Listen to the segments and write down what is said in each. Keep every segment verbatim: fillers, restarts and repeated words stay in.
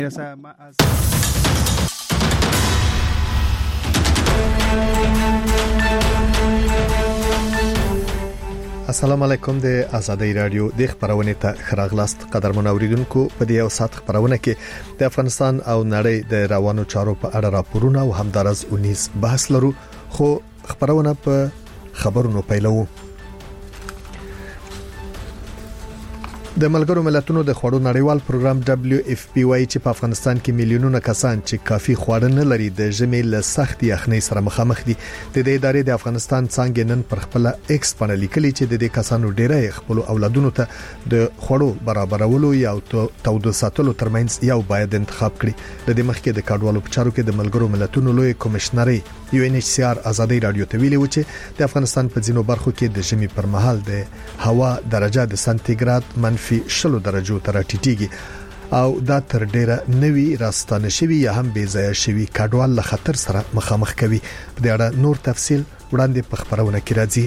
السلام علیکم د آزادۍ رادیو د خبرونه ته خراغلاست قدرمن اوریدونکو په دې یو ساعت خبرونه کې د افغانستان او نړۍ د روانو چارو په اړه راپورونه او همدارز اونیس بحث لرو خو خبرونه په خبرونو پیلو. د ملګرو ملتونو د خوړو نړیوال پروګرام دبليو اف پی وايي چې په افغانستان کې میلیونونه کسان چې کافي خواړه نه لري د ژمي له سخت یخنۍ سره مخامخ دي. د دې ادارې د افغانستان څنګه نن پر خپل ایکس باندې لیکلي چې د دې کسانو ډیره خپل اولادونو ته د خوړو برابرولو یا تودو ساتلو ترمنځ یو باید انتخاب کړي. د دې مخکې د کډوالو په چارو کې د ملګرو ملتونو لوی کمشنري یو ان ایچ سی آر آزادۍ رادیو ته ویلي و چې د افغانستان په ځینو برخو کې د ژمي پر مهال د هوا درجه د سانتیګراد منفي شلو درجو ته راټیټیږي او دا تر ډیره نوي راستانه شوی یا هم بې ځای شوی کډوال له خطر سره مخامخ کوي. په دې اړه نور تفصيل وړاندې په خبرونه کې راځي.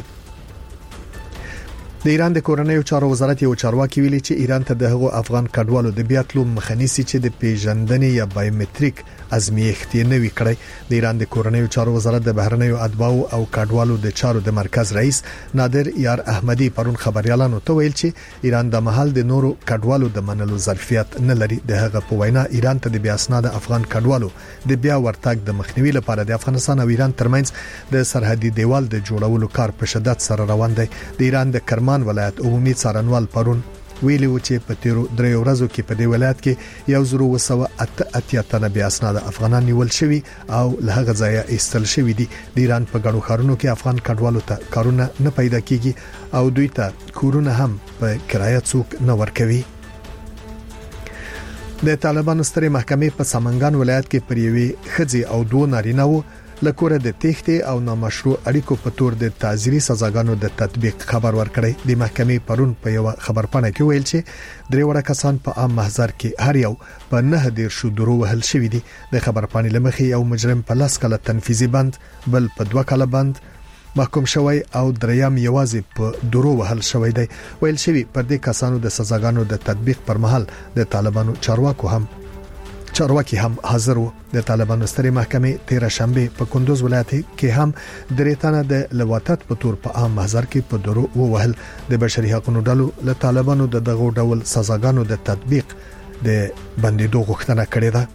د ایران د کورنیو چارو وزارت یو چارواکي ویلي چې ایران ته د هغو افغان کډوالو د بیاتلو مخنیسي چې د پیژندنې یا بایومټریک ازمیښت نه وی کړی. د ایران د کورنیو چارو وزارت د بهرنیو اتباعو او کډوالو د چارو د مرکز رئیس نادر یار احمدی پرون خبريالانو ته ویل چې ایران د محل د نورو کډوالو د منلو ظرفیت نه لري. د هغه په وینا ایران ته د بیا اسناد افغان کډوالو د بیا ورتګ د مخنیوي لپاره د افغانستان او ایران ترمنځ د سرحدي دیوال د جوړولو کار په شدت سره روان دی. د ایران د کرمان ولایت عمومي څارنوال پرون ویلي و چې په تیرو درې ورځو کې په دې ولایت کې یو زرو وسو اتیا تنه بیا اسناد افغانان نیول شوی او له هغه ځایه ایستل شوی دي. د ایران په غړو خارونو کې افغان کډوالو ته کارونه نه پیدا کیږي او دوی ته کورونه هم په کرایه څوک نه ورکوي. د طالبانو سترې محکمې په سمنګان ولایت کې پر یوې خځې او دوه نارینه‌و لکوره د تېښتې او نامشروع اړیکو په تور د تعزیري سزاګانو د تطبیق خبر ورکړی. د محکمې پرون په یو خبرپاڼه کې ویل چې درې وړه کسان په عام محضر کې هر یو په نه دیر شو درو وهل شوی دي. د خبرپاڼې لمخې یو مجرم په لاس کله تنفيذي بند بل په دوه کله بند محکوم شوی او دریم یوازې په درو وهل شوی دی. ویل شوی پر دې کسانو د سزاګانو د تطبیق پر مهال د طالبانو چارواکو هم چارواکي هم حاضر وو. د طالبانو سترې محکمې تیر شنبه په کندوز ولایت کې هم درې تنه د لواطت په تور په عام محضر کې په درو ووهل. د بشري حقوقو ډلو له طالبانو د دغه ډول سزاګانو د تطبیق د بندیدو غوښتنه کړې ده.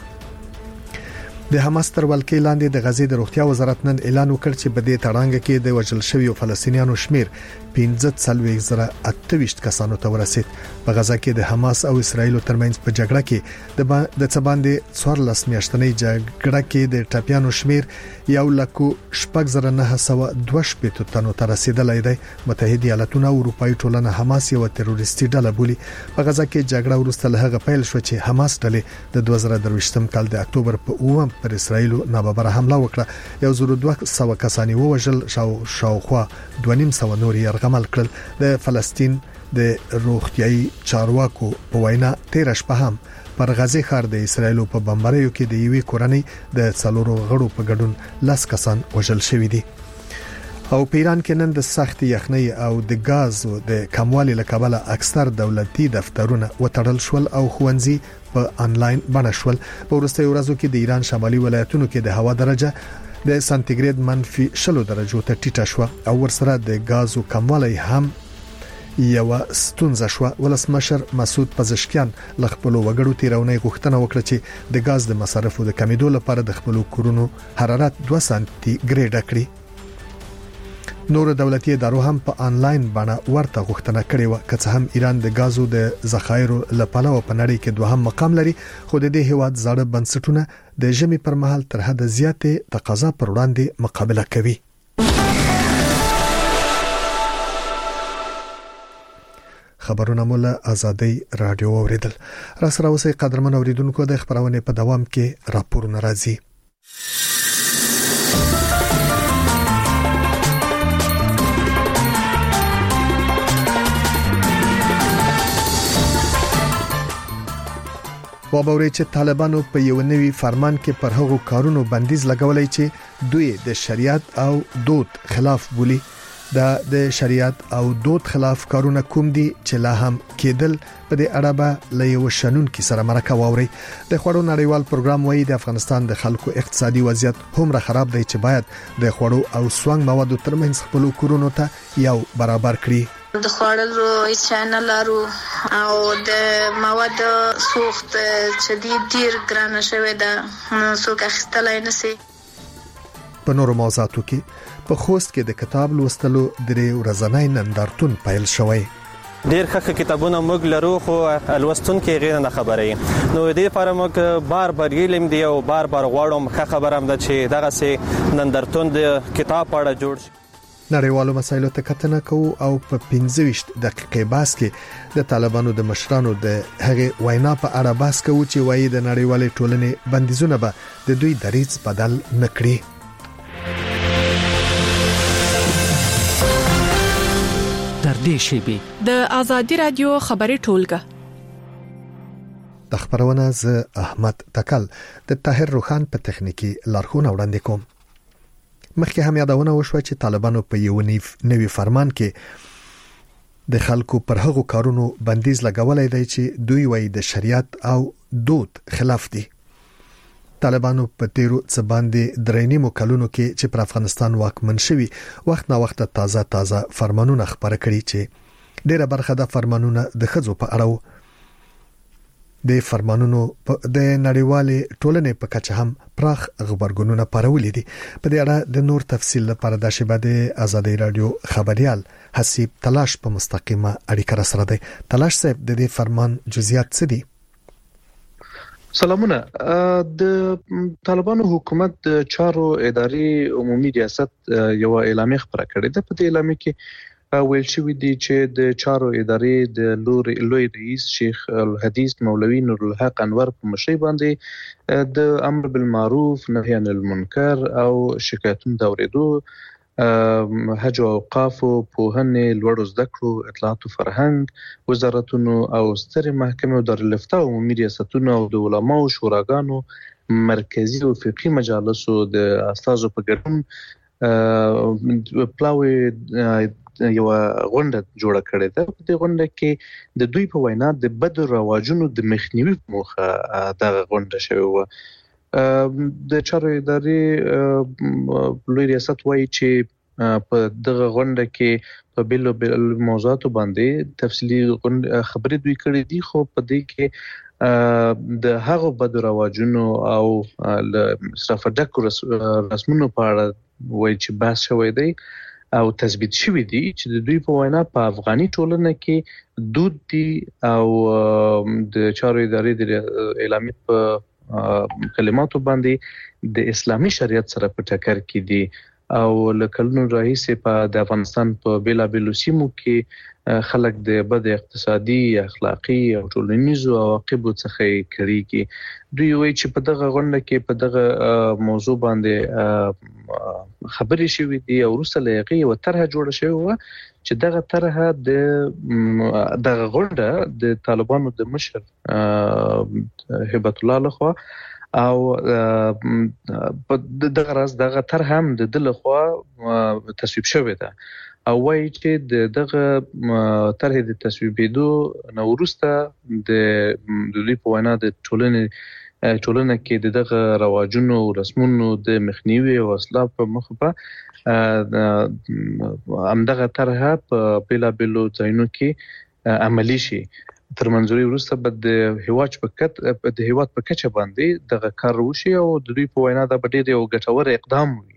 د حماس تر ولکې لاندې د غزې د روغتیا وزارت نن اعلان وکړ چې په دې تړانګه کې د وژل شویو فلسطینیانو شمیر پنځه څلوېښت زره اته ویشت کسانو ته ورسید. په غزا کې د حماس او اسرایل ترمنځ په جګړه کې د د څه باندې څوارلس میاشتنۍ جګړه کې د ټاپیانو شمیر یو لکو شپږ زره نه سوه دوه شپېته تنو ته رسیدلی دی. متحده ایالاتونه او اروپאי ټولنه حماس یو تروریستي ډله بولي. په غزا کې جګړه وروسته له هغه پیل شو چې حماس ډلې د دوه زره درویشتم کال د اکتوبر په اووم پر اسرایل ناببره حمله وکړه. یو زره دوه سوه کسانی ووژل شاو شاوخوا دوه نیم سوه نور يرغمل کړل. د فلسطین د روغتيایي چارواکو په وینا تیر شپه هم پر غزې ښار د اسرایل په بمباریو کې د یوې کورنۍ د څلورو غړو په ګډون لاس کسان وژل شوی دي. او په ایران کې نن د سخت یخنۍ او د غاز او د کموالي لکبله اکثر دولتي دفترونه وټړل شول او خوندزي په انلاین بڼه شول. په وروستیو ورځو کې د ایران شمالي ولایتونو کې د هوا درجه د سانتیګراد منفي شلو درجو ته ټیټه شو او ورسره د غازو کموالی هم یو ستونزه شو. ولسمشر مسعود پزشکیان ل خپل وګړو تیرونې غوښتنه وکړه چې د غاز د مصرفو د کمیدو لپاره د خپل کورونو حرارت دوه سانتي ګریډ کړي. نور دولتي ادارو هم په انلاین باندې ورته غوښتنه کړې و. که څه هم ایران د غازو د ذخایرو لپاره په نړۍ کې دوهم مقام لري خو د دې هیواد زړه بنسټونه د ژمي پر مهال تر حد زیاتې تقاضا پر وړاندې مقابله کوي. خبرونه مولا آزادۍ رادیو اوریدل. را سره اوسې قدرمن اوریدونکو د خبرونه په دوام کې راپورونه راځي. وابوري چې طالبانو په یو نوي فرمان کې پر هغو کارونو بندیز لګولای چې دوی د شریعت او دود خلاف بولی. د شریعت او دود خلاف کارونه کوم دي چې لا هم کېدل په دې اړه به له یو شنن کې سره مرکه واوري. د خوړو نړیوال پروګرام وایي د افغانستان د خلکو اقتصادي وضعیت هم را خراب دی چې باید د خوړو او سوانګ موادو ترمنځ خپل کورونو ته یو برابر کړي. د خوړلو هیڅ نه لرو او د مواد سوخت چې ډیر ګرانه شوې ده څوک اخیستلای نشي. په نورو موضوعاتو کې په خوست کې د کتاب لوستلو درې ورځنی نندارتون پیل شوی. ډیر ښه کتابونه موږ لرو خو لوستونکو غیر نه خبرې نو دې لپاره موږ بار بار یلم دی او بار بار غواړم ښه خبره هم ده چې دغه سي نندارتون د کتاب اړه جوړ شي. نړیوالو مسایلو ته کتنه کوو او په پنځه ویشت دقیقې باس کې د طالبانو د مشرانو د هغه وینا په اړه باس کوو چې وایي د نړیوالې ټولنې بندیزونه به د دوی دریځ بدل نکړي. تر دې شی د ازادي رادیو خبري ټولګه د خبرونه ز احمد تکل د طاهر روخان په تخنیکی لارښوونه وړاندې کوم. مخکې هم یادونه وشوه چې طالبانو په یو نوي فرمان کې د خلکو پر هغو کارونو بندیز لګولای دی چې دوی وایي د شریعت او دود خلاف دي. طالبانو په تیرو څه باندې درېنی مکلونو کې چې پر افغانستان واکمن شوي وخت نا وخت تازه تازه فرمانونه خبره کړي چې ډیره برخه د فرمانونه د خځو په اړه د فرمانونو د نړیوالې ټولنې په کچه هم پراخ خبرګونونه پارولې دي. په دې اړه د نور تفصیل لپاره د شبکې د ازادي رادیو خبريال حسیب تلاش په مستقیمه اړیکه سره دی. تلاش صاحب د دې فرمان جزئیات څه دي؟ سلامونه. د طالبانو حکومت د چارو اداري عمومي ریاست یو اعلامیه خبره کړې ده. په دې اعلامیه کې ویل شوی دی چې د چارو ادارې د لوی لوی رئیس شیخ الحدیث مولوی نور الحق انور په مشرۍ باندې د امر بالمعروف نهی عن المنکر او شکایتونو د اورېدو حج او اوقاف پوهنې لوړو زده کړو اطلاعات او فرهنګ وزارتونو او سترې محکمې او دارالفتاء عمومي ریاستونو او د علماو شوراګانو مرکزی او فقهي مجالسو د استازو په ګډون پلاوی یو غونډه جوړه کړې ده. په دې غونډه کې د دوی په وینا د بد رواجونو د مخنیوي موخه د غونډه شوی و. د چارو ادارې لوی ریاست وایي چې په دغه غونډه کې په بیلو بیل موضوعاتو باندې تفصیلی خبرې دوی کړې دي خو په دې کې د هغو بد رواجونو او صرف ډکو رسمونو په اړه وایي چې بحث شوی دی او تثبیت شوی دی چې د دوی په وینا په افغاني ټولنه کې دود دي او د چارو ادارې د اعلامیه په کلماتو باندې د اسلامي شریعت سره په ټکر کې دي او لکلونو راهیسې په د افغانستان په بیلا بیلو سیمو کې خلک د بد اقتصادي اخلاقی او ټولنیزو عواقبو څخه کړيږي. دوی وایي چې په دغه غونډه کې په دغه موضوع باندې خبرې شوې دي او وروسته له هغې یوه طرحه جوړه شوې وه چې دغه طرحه د دغه غونډه د طالبانو د مشر هبت الله لخوا او په دغه راز دغه طرحه هم د ده لخوا تصویب شوې ده او وایي چې دغه طرحې د تصویبېدو نه وروسته د دوی په وینا د ټولنې ټولنه کې دغه رواجونو او رسمونو د مخنیوي او اصلاح په مخ په همدغه طرحه په بیلا بیلو ځایونو کې عملی شي. تر منځوري وروسته به د هیواد په کچه د هیواد په کچه باندې دغه کار وشي او د دوی په وینا دا به ډېر یو ګټور اقدام وي.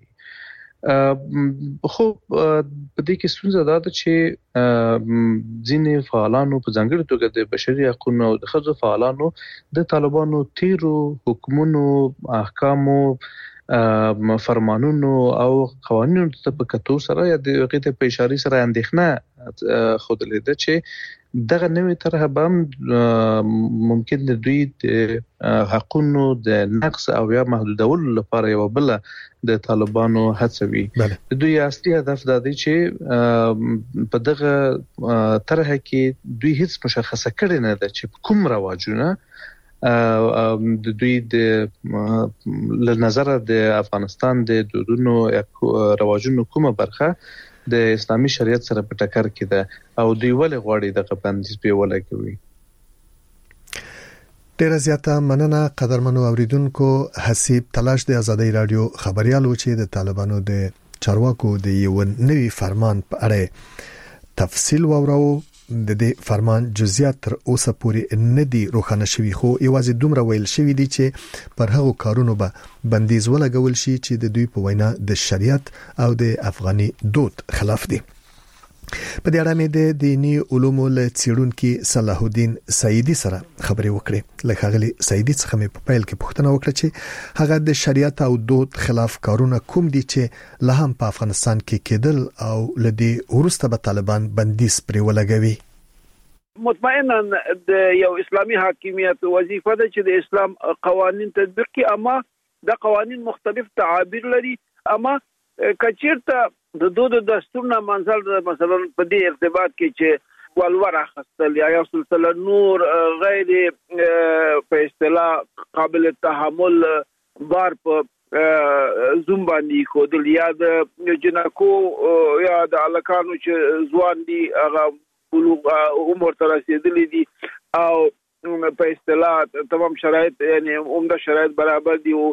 خو په دې کې ستونزه دا ده چې ځینې فعالانو په ځانګړي توګه د بشري حقوقو او د ښځو فعالانو د طالبانو تیرو حکمونو احکامو فرمانونو او قوانینو ته په کتو سره یا د هغې ته په اشارې سره اندېښنه ښودلې ده چې دغه نوې طرحه به هم ممکن د دوی د حقونو د نقص او یا محدودولو لپاره یوه بله د طالبانو هڅوي. د دوی اصلي هدف دا دی چې په دغه طرحه کې دوی هیڅ مشخصه کړې نه ده چې کوم رواجونه د دوی د له نظره د افغانستان د دودونو رواجونو کومه برخه د اسلامي شریعت سره په ټکر کې ده او دوی ولې غواړي د بندیز په ولګوي. ډیره زیاته مننه قدرمنو اوریدونکو. حسیب تلاش د ازادي رادیو خبريالو چې د طالبانو د چارواکو د یو نوي فرمان په اړه تفصیل وورو. د دې فرمان جزئیات تر اوسه پورې نه دي روښانه شوي، خو یوازې دومره ویل شوی دي چې پر هغو کارونو به بندیز ولګول شي چې د دوی په وینا د شریعت او د افغاني دود خلاف دي. په دې اړه مې د دینی علومو له څېړونکي صلاح الدین سعیدی سره خبرې وکړې. له ښاغلي سعیدی څخه مې په پیل کې پوښتنه وکړه چې هغه د شریعت او دود خلاف کارونه کوم دي چې له هم په افغانستان کې کېدل او له دې وروسته به طالبان بندیز پرې ولګوي. مطمئنا د یو اسلامي حاکمیت وظیفه ده چې د اسلام قوانین تطبیق کړي، اما د قوانین مختلف تعابیر لري. اما کچیرته د دود دستور نه منزل مثلا په دې ارتباط کې چې ولور اخستل یا یو سلسله نور غیر په اصطلاح قابل تحمل بار په زوم باندې خودل یا د جنکو یا د الکانو چې ځوان دي هغه بلوغ عمر ته رسیدلي دي او په اصطلاح تمام شرایط یعنی عمده شرایط برابر دي او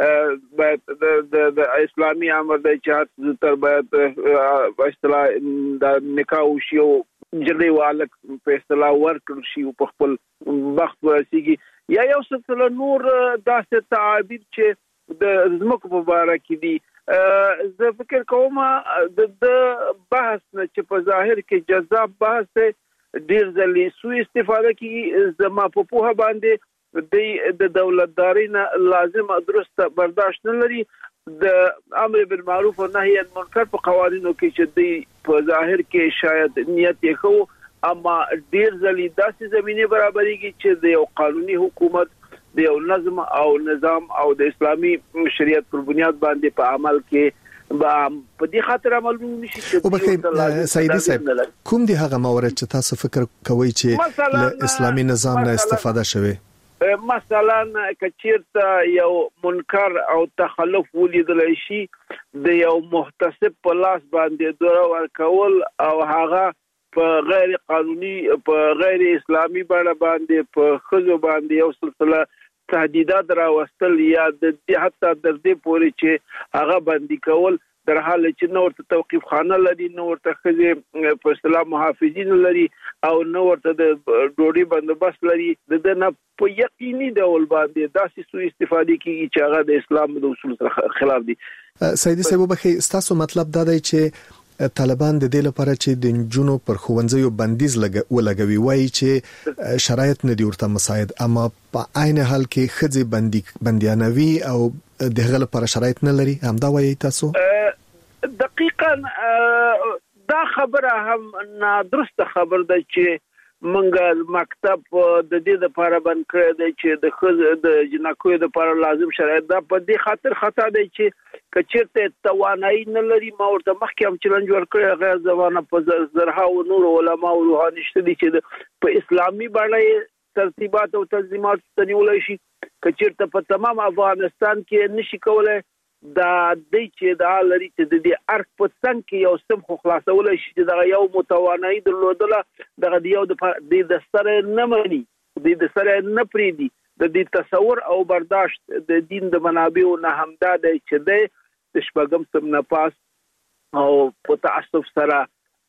باید د اسلامي امر د جهاد تر باید په اصطلاح د نکاح شي او جلي والک په اصطلاح ورکړ شي په خپل وخت ورسیږي یا یو څه نور داسې تعابیر چې د زمکو په اړه کې دي. زه فکر کوم د بحث نه چې په ظاهر کې جذاب بحث ډیر ځلې سوء استفاده کوي. زما په پوهه باندې د دولتداري نه لازم درسته برداشت نه لري. د امر بالمعروف او نهي عن المنکر په قوانینو کې چې دی په ظاهر کې شاید نیت یې خو اما ډیر ځلې داسې زمينه برابرېږي چې د یو قانوني حکومت د یو نظم او نظام او د اسلامي شریعت پر بنیاد باندې په عمل کې با په دې خاطر عمل نشي چې او بخیر سعیدی صاحب کوم دی هغه موارد چې تاسو فکر کوئ چې له اسلامي نظام نه استفاده شوه؟ مثلا کچیرته یو منکر او تخلف ولیدل شي د یو محتسب په لاس باندې دوره ورکول او هغه په غیر قانوني په غیر اسلامي بڼه باندې په خزو باندې یو سلسله تهدیدات راوستل یا د حتی در دې پورې چې هغه باندې کول در حال چې نو ورته توقيف خانه لري، نو ورته خزه په اصطلاح محافظین لري او نو ورته د ډوډۍ بندوبست لري. د نه په یقیني ډول باندې داسې سوء استفاده کوي چې هغه د اسلام د اصول سره خلاف دي. سعیدی صاحب بخیر تاسو مطلب دا دی چې طالبان د دې لپاره چې د جنونو پر خوندزیو بندیز ولګوي وایي چې شرایط نه دي ورته مساعد، اما په عین حال کې خزي بندي بنديانوي او دغه لپاره شرایط نه لري. همدا وایي تاسو؟ دقیقاً دا خبره هم نادرسته خبر ده چې منګل مکتب د دې لپاره بند کړی دی چې د خز د جنکو لپاره لازم شرایط ده. په دې خاطر خطا دی چې کچېرته توانایي نه لري. ما ورته مخکې هم چیلنج ورکړی غیر زمانه په زرها او نور علما او روحاني شته دي چې په اسلامي باندې ترتیبات او تنظیمات تنولای شي. کچېرته په تمام افغانستان کې نشي کولای دا د چې دا لري چې د دې ارک په څنګه کې یو سم خو خلاصول شي چې دا یو متوانایي درلودله دغه یو د سره نه مني د سره نه پریدي د دې تصور او برداشت د دین د منابعو نه همدا دی چې د شپږم سم نه پاس او په تعصب سره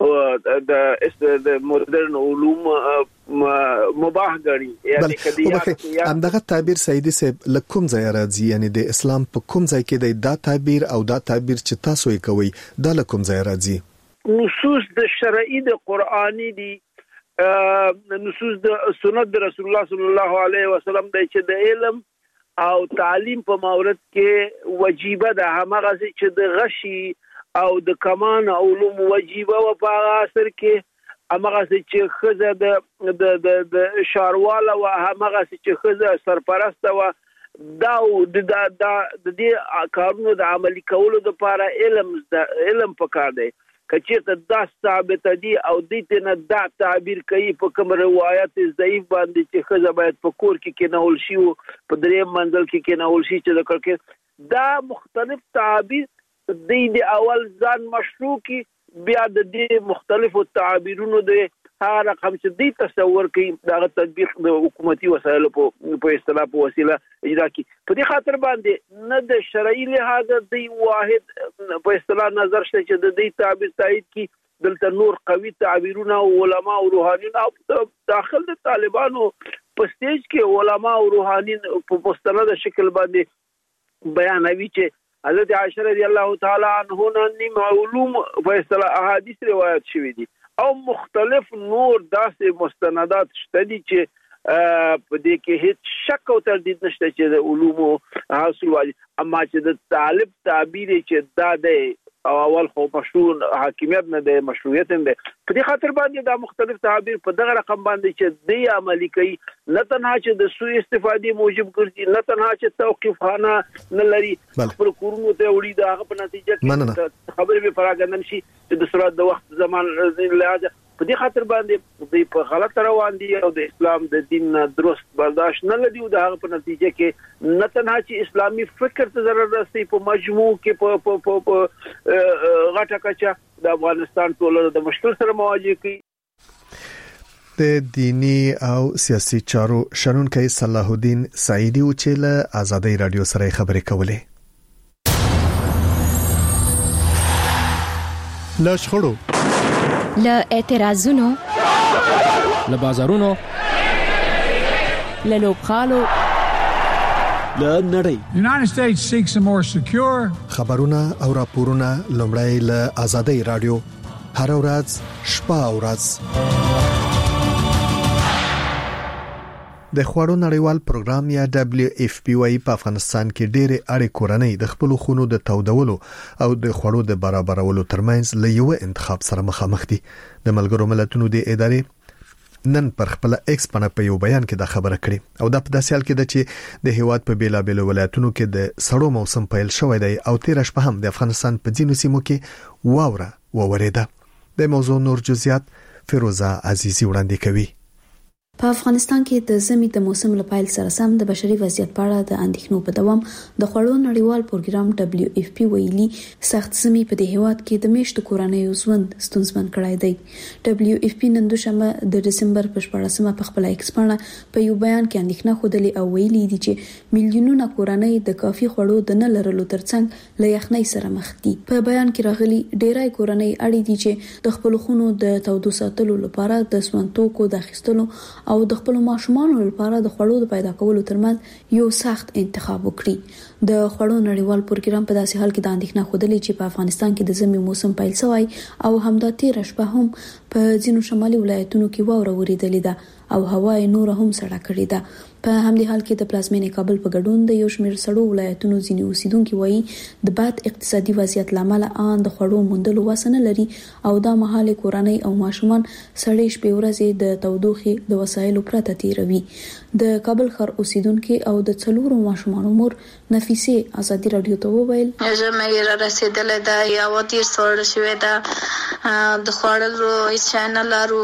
د مدرن علوم مباح غړي. یعنی کدی همدغه تعبیر سعیدی صاحب لکم ځای راځي، یعنی د اسلام په کوم ځای کې دا تعبیر او دا تعبیر چې تاسو یې کوي دا لکم ځای راځي؟ نصوص د شرعي د قرآني دي، نصوص د سنت د رسول الله صلی الله علیه وسلم د چې د علم او تعلیم په مورد کې واجبہ ده. همغه چې د غشي او د کمان علوم واجبہ و په اثر کې همغه چې خزه د د د شارواله و همغه چې خزه سرپرست و دا د د د دې کارونو د عملي کولو لپاره علم علم پکار دی. کچېته دا ثابت دي او دې نه دا تعبیر کوي په کوم روایت ضعیف باندې چې خزه باید په کور کې کې نه ول شي او په درې منزل کې کې نه ول شي چې ذکر کې دا مختلف تعبیر د دې اول ځان مشروع کی بیا د دې مختلفو تعابیرونو د هغه رقم چې دی تصور کوي دا تطبیق د حکومتي وسایلو په په اصطلاح په وسیله اجرا کی په دې خاطر باندې نه د شرعي لحاظ د واحد په اصطلاح نظر شته چې د دې تعبیر تایید کی دلته نور قوي تعبیرونه علما او روحانیون او داخل د طالبانو په سټیج کې علما او روحانیون په مستند شکل باندې بیانوي چې حضرت عائشہ رضی الله تعالی عنها نیم علوم په اصطلاح احادیث روایت شوی دي او مختلف نور داسې مستندات شته دي چې په دې کې هیڅ شک او تردید نشته چې د علومو حاصل والی اما چې د طالب تعبیر چې دا د اول خو مشروع حاکمیت نه د مشروعیت نه په دې خاطر باندې دا مختلف تعبیر په دغه رقم باندې چې دی عملی کوي نه تنها چې د سوء استفادې موجب ګرځي نه تنها چې توقيف خانه نه لري پر کورونو ته وړي دا په نتیجه کې خبرې به فراغندن شي چې د سرعت د وخت زمان لحاظ په دې خاطر باندې د په غلط روان دي او د اسلام د دین درست برداشت نه لدی او د هغه په نتیجه کې نه تنها چې اسلامي فکر ته ضرر رسي په مجموع کې په په غټه کچا د افغانستان ټولنه د مشکل سره مواجه کی د دینی او سیاسي چارو شنونکي صلاح الدین سعیدی او چې له آزادۍ رادیو سره خبرې کولې لا شخړو له اعتراضونو له بازارونو له لوبخالو له نړۍ United States seeks a more secure خبرونه او راپورونه لومړی له آزادۍ رادیو هر ورځ شپه او ورځ د خوړو نړیوال پروګرام یا دبليو اف پی وايي په افغانستان کې ډېرې اړې کورنۍ د خپل خونو د تودولو او د خوړو د برابرولو ترمنځ له یو انتخاب سره مخامخ دي د ملګرو ملتونو د ادارې نن پر خپل ایکس باندې په یو بیان کې دا خبره کړې او دا په داسې حال کې ده چې د هیواد په بیلابېلو ولایتونو کې د سړو موسم پیل شوی دی او تیر شپه هم د افغانستان په ځینو سیمو کې واوره وورېده د موضوع نور جزئیات فیروزه عزیزی وړاندې کوي په افغانستان کې د زمي د موسم له پیل سره سم د بشري وضعیت په اړه د اندېښنو په دوام د خوړو نړیوال پروګرام دبليو اف پی ویلي سخت زمي په دې هیواد کې د میشت کورنۍ ژوند ستونزمن کړای دی دبليو اف پی نن دوشنبه د دسمبر په شپږمه په خپل ایکس باندې په یو بیان کې اندېښنه خوده او ویلي دي چې میلیونونه کورنۍ د کافي خوړو د نه لرلو ترڅنګ له یخنۍ سره مخ دي په بیان کې راغلي ډېرای کورنۍ اړې دي چې د خپل خونو د تودو ساتلو لپاره د سونتوکو د اخیستلو او د خپل ماشومان لپاره د خوړو د پیدا کولو ترمنځ یو سخت انتخاب وکړي د خوړو نړیوال پروګرام په داسې حال کې د اندېښنه خوده چې په افغانستان کې د زمي موسم پیل شوی او همدا تیر شپه هم په ځینو شمالي ولایتونو کې واوره وریدلې ده او هوا نور هم سړه کړې ده په همدې حال کې د پلازمینې کابل په ګډون د یو شمېر سړو ولایتونو ځینې اوسیدونکو وایي د باد اقتصادي وضعیت لامل ان د خوړو موندلو وسنه لري او دا مهال کورنۍ او ماشومان سړې شپې ورځې د تودوخي د وسایلو پرته تیروي د کابل ښار اوسیدونکو او د څلورو ماشومان مور نفیسه آزادي رادیو ته وویل زموږ را رسیدلې ده یا ودیر سره شوې ده د خوړلو چینل لرو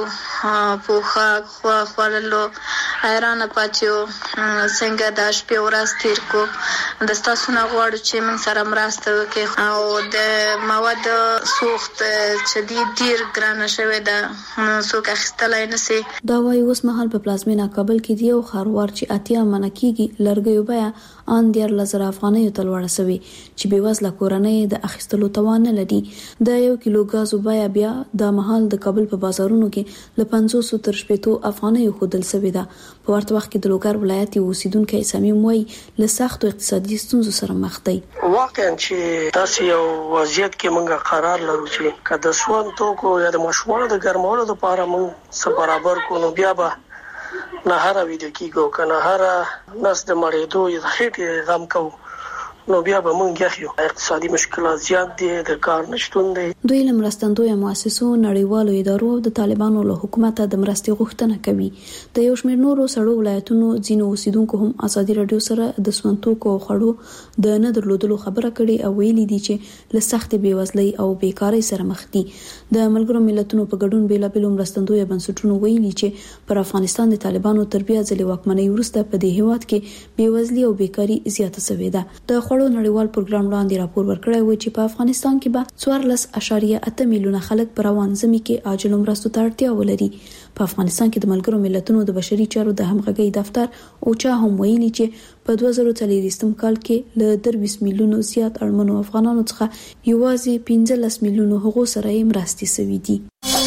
په خو خوړلو ایران پاتیو څنګه د شپې ورځ تیر کو د تاسو نه غواړو چې موږ سره مرسته وکړي او د مواد سوخت چې دی ډیر ګرانه شوې ده څوک اخیستلای نشي دا وايي اوس مهال په پلازمینه کابل کې دی او خاروار چې اتیا منکیږي لرګیو بیا ان ډیر لزر افغانۍ تلوړه سوي چې به وزله کورنۍ د اخیستلو توان نه لري د یو کیلو غازو بیا بیا د محل د کابل په بازارونو کې ل پنځوس تر شپږ افغانۍ خودل سوي ده په ورته وخت کې د لوګر ولایت اوسیدونکو سمیم وای له سخت اقتصادي ستونزو سره مخ دي واقعا چې تاسو یو وضعیت کې مونږه قرار لرو چې کله سوان توکو یا د مشوړو د ګرمولو لپاره مونږ سره برابر کوو بیا به نه هر ویډیو کېږو کنه هر نس د مریضو یا خېټه غم کوو نو بیا به مونږ یو اقتصادي مشکلات زیات دي د کار نشټون دي دوی لمرستندوی مؤسسو نړیوالو ادارو د طالبانو له حکومت د مرستې غوښتنه کوي د یو شمېر نورو سړو ولایتونو ځینو اوسیدونکو هم آزادي رادیو سره د سونتوکو خړو د نه درلودلو خبره کړې او ویلي دي چې له سخت بیوزلۍ او بیکاری سره مخ دي د ملګرو ملتونو په ګډون بیلابېلو مرستندوی بنسټونو ویلي چې پر افغانستان د طالبانو تربیه ځلې واکمنۍ وروسته په دې هیواد کې بیوزلۍ او بیکاری زیاته شوې ده د خوړو نړیوال پروګرام وړاندې راپور ورکړی و چې په افغانستان کې به څوارلس اعشاریه اته میلیونه خلک پر روان زمي کې عاجل مرستو ته اړتیا ولري. په افغانستان کې د ملګرو ملتونو د بشري چارو د همغږي دفتر اوچا هم ویلي چې په دوه زره څلوېښتم کال کې له درویش میلیونو زیات اړمنو افغانانو څخه یوازې پنځلس میلیونو هغو سره یې مرستې شوې دي.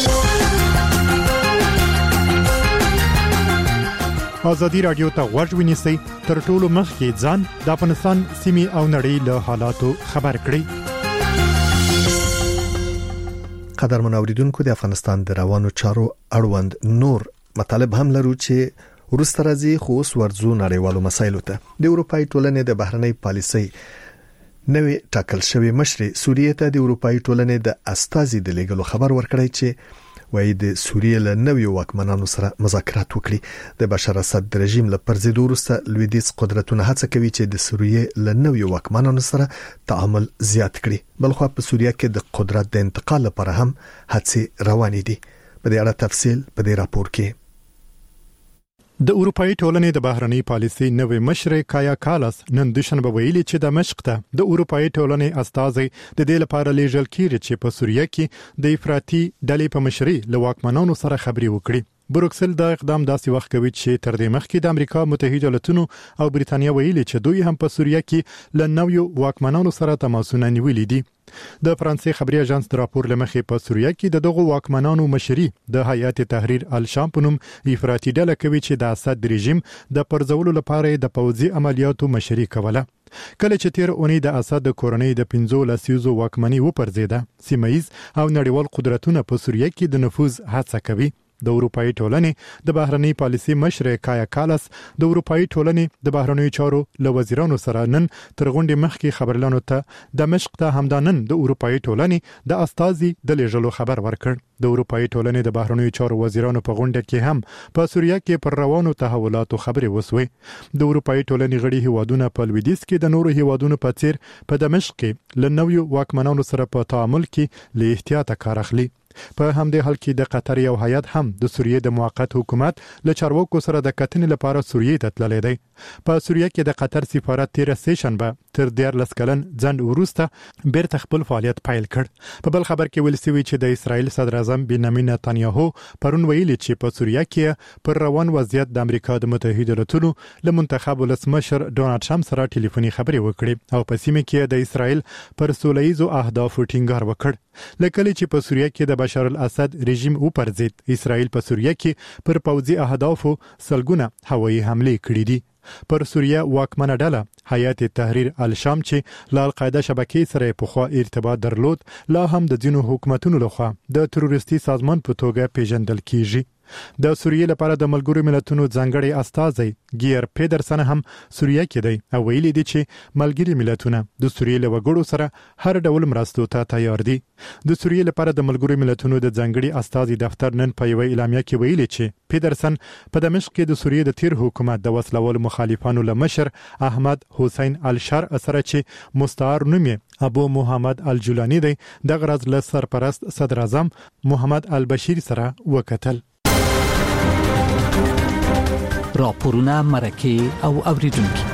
ازادي رادیو ته غوږ ونیسئ تر ټولو مخکې ځان د افغانستان سیمې او نړۍ له حالاتو خبر کړئ. قدرمن اوریدونکو د افغانستان د روانو چارو اړوند نور مطالب هم لرو چې ورسته راځي خو اوس ورځو نړیوالو مسایلو ته. د اروپای ټولنې د بهرنۍ پالیسۍ نوې ټاکل شوی مشر سوریې ته د اروپای ټولنې د استازي د لیګلو خبر ورکړی چې وایي د سوریې له نویو واکمنانو سره مذاکرات وکړي. د بشار اسد رژیم له پرځېدو وروسته لویدیځ قدرتونه هڅه کوي چې د سوریې له نویو واکمنانو سره تعامل زیات کړي. بلخو په سوریه کې د قدرت د انتقال لپاره هم هڅې روانې دي. په دې اړه تفصیل په دې راپور کې. د اروپای ټولنې د بهرنۍ پالیسۍ نوې مشر کایا کالاس نن دوشنبه ویلي چې د مشق ته د اروپای ټولنې استازي د دې لپاره لیږل کیږي چې په سوریه کې د افراطي ډلې په مشرۍ له واکمنانو سره خبرې وکړي. بروکسل دا اقدام داسې وخت کوي چې تر دې مخکې د امریکا متحده ایالاتونو او بریتانیا ویلي چې دوی هم په سوریه کې له نویو واکمنانو سره تماسونه نیولي دي. د فرانسې خبري اژانس د راپور لمخې په سوریه کې د دغو واکمنانو مشري د هیئت تحریر الشام په نوم افراطي ډله کوي چې د اسد رژیم د پرځولو لپاره د پوځي عملیاتو مشري کوله. کله چې تیر اونۍ د اسد د کورنۍ د پنځو لسیزو واکمنۍ وپرځیده، سیمایي او نړیوال قدرتونه په سوریه کې د نفوذ هڅه کوي. د اروپای ټولنې د بهرنۍ پالیسۍ مشر کایا کالاس د اروپای ټولنې د بهرنیو چارو له وزیرانو سره نن تر غونډې مخکې خبرلانو ته د مشق ته همدانن د اروپای ټولنې د استازي د لیږلو خبر ورکړ. د اروپای ټولنې د بهرنیو چارو وزیرانو په غونډه کې هم په سوریه کې پر روانو تحولاتو خبرې وسوې. د اروپای ټولنې غړي هیوادونه په لویدیځ کې د نورو هیوادونو په څیر په دمشق کې له نویو واکمنانو سره په تعامل کې له احتیاط کار اخلي. په همدې حال کې د قطر یو هیئت هم د سوریې د موقت حکومت له چارواکو سره د کتنې لپاره سوریې ته تللی دی. په سوریه کې د قطر سفارت تیر سه شنبه تر دیارلس کلن ځنډ وروسته بیرته خپل فعالیت پیل کړ. په بل خبر کې ویل شوی چې د اسرایل صدر اعظم بنیامین نتانیاهو پرون ویلي چې په سوریه کې پر روان وضعیت د امریکا د متحده ایالاتونو له منتخب ولسمشر ډونالد ټرمپ سره ټلیفوني خبرې وکړې او په سیمه کې د اسرایل پر سولهییزو اهدافو ټینګار وکړ. لکه چې په سوریه کې د بشار الاسد رژیم وپرځید، اسرائیل په سوریه کې پر پوځي اهدافو سلګونه هوایي حمله کړې دي. پر سوریه واکمنه ډله هیئت تحریر الشام چې له القاعده شبکې سره په خوا ارتباط درلود، لا هم د ځینو حکومتونو لخوا د تروریستي سازمان په توګه پیژندل کیږي. د سوریې لپاره د ملګرو ملتونو ځانګړي استازی ګیر پیډرسن هم سوریه کې دی او ویلي دی چې ملګري ملتونه د سوریې له وګړو سره هر ډول مرستو ته تیار دي. د سوریې لپاره د ملګرو ملتونو د ځانګړي استازي دفتر نن په یوه اعلامیه کې ویلي چې پیډرسن په دمشق کې د سوریې د تیر حکومت د وسلوال مخالفانو له مشر احمد حسین الشر سره چې مستعار نوم ابو محمد الجولانی دی د غرض له سرپرست صدر اعظم محمد البشیر سره وکتل. راپورونه مرکه او اوریدونکو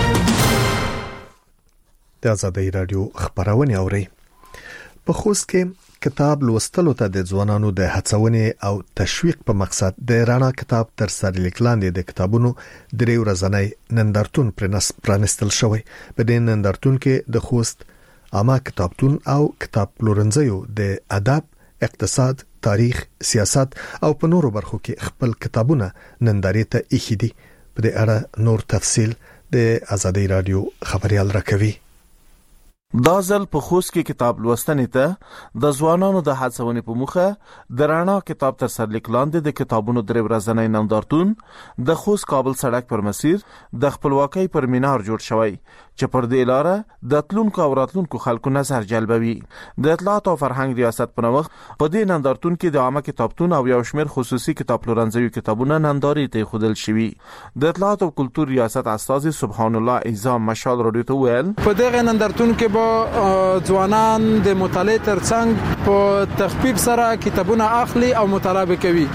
د آزادۍ رادیو خبرونه اوري. په خوست کې کتاب لوستلو ته د ځوانانو د هڅونې او تشویق په مقصد د رانا کتاب تر سرلیک لاندې د کتابونو درې ورځنی نندارتون پرانستل شوی. په دې نندارتون کې د خوست عامه کتابتون او کتاب پلورنځیو د ادب، اقتصاد، تاریخ، سیاست او په نورو برخو کې خپل کتابونه نندارې ته ایښي دي. په دې اړه نور تفصیل د آزادۍ رادیو خبريال راکوي. دا ځل په خوست کې کتاب لوستنې ته د ځوانانو د هڅونې په موخه د رانا کتاب تر سرلیک لاندې د کتابونو درې ورځنی نندارتون د خوست کابل سړک پر مسیر د خپلواکۍ پر مینار جوړ شوی چې پر دې لاره د تلونکو او راتلونکو خلکو نظر جلبوي. د اطلاعات او فرهنګ ریاست په نوښت په دې نندارتون کې د عامه کتابتون او یو شمېر خصوصي کتاب پلورنځیو کتابونه نندارې ته خودل شوي. د اطلاعات او کلتور ریاست استاذ سبحان الله اعظم مشال رادیو ته ویل په دغه نندارتون کې به ځوانان د مطالعې ترڅنګ په تخفیف سره کتابونه اخلي او مطالعه کوي.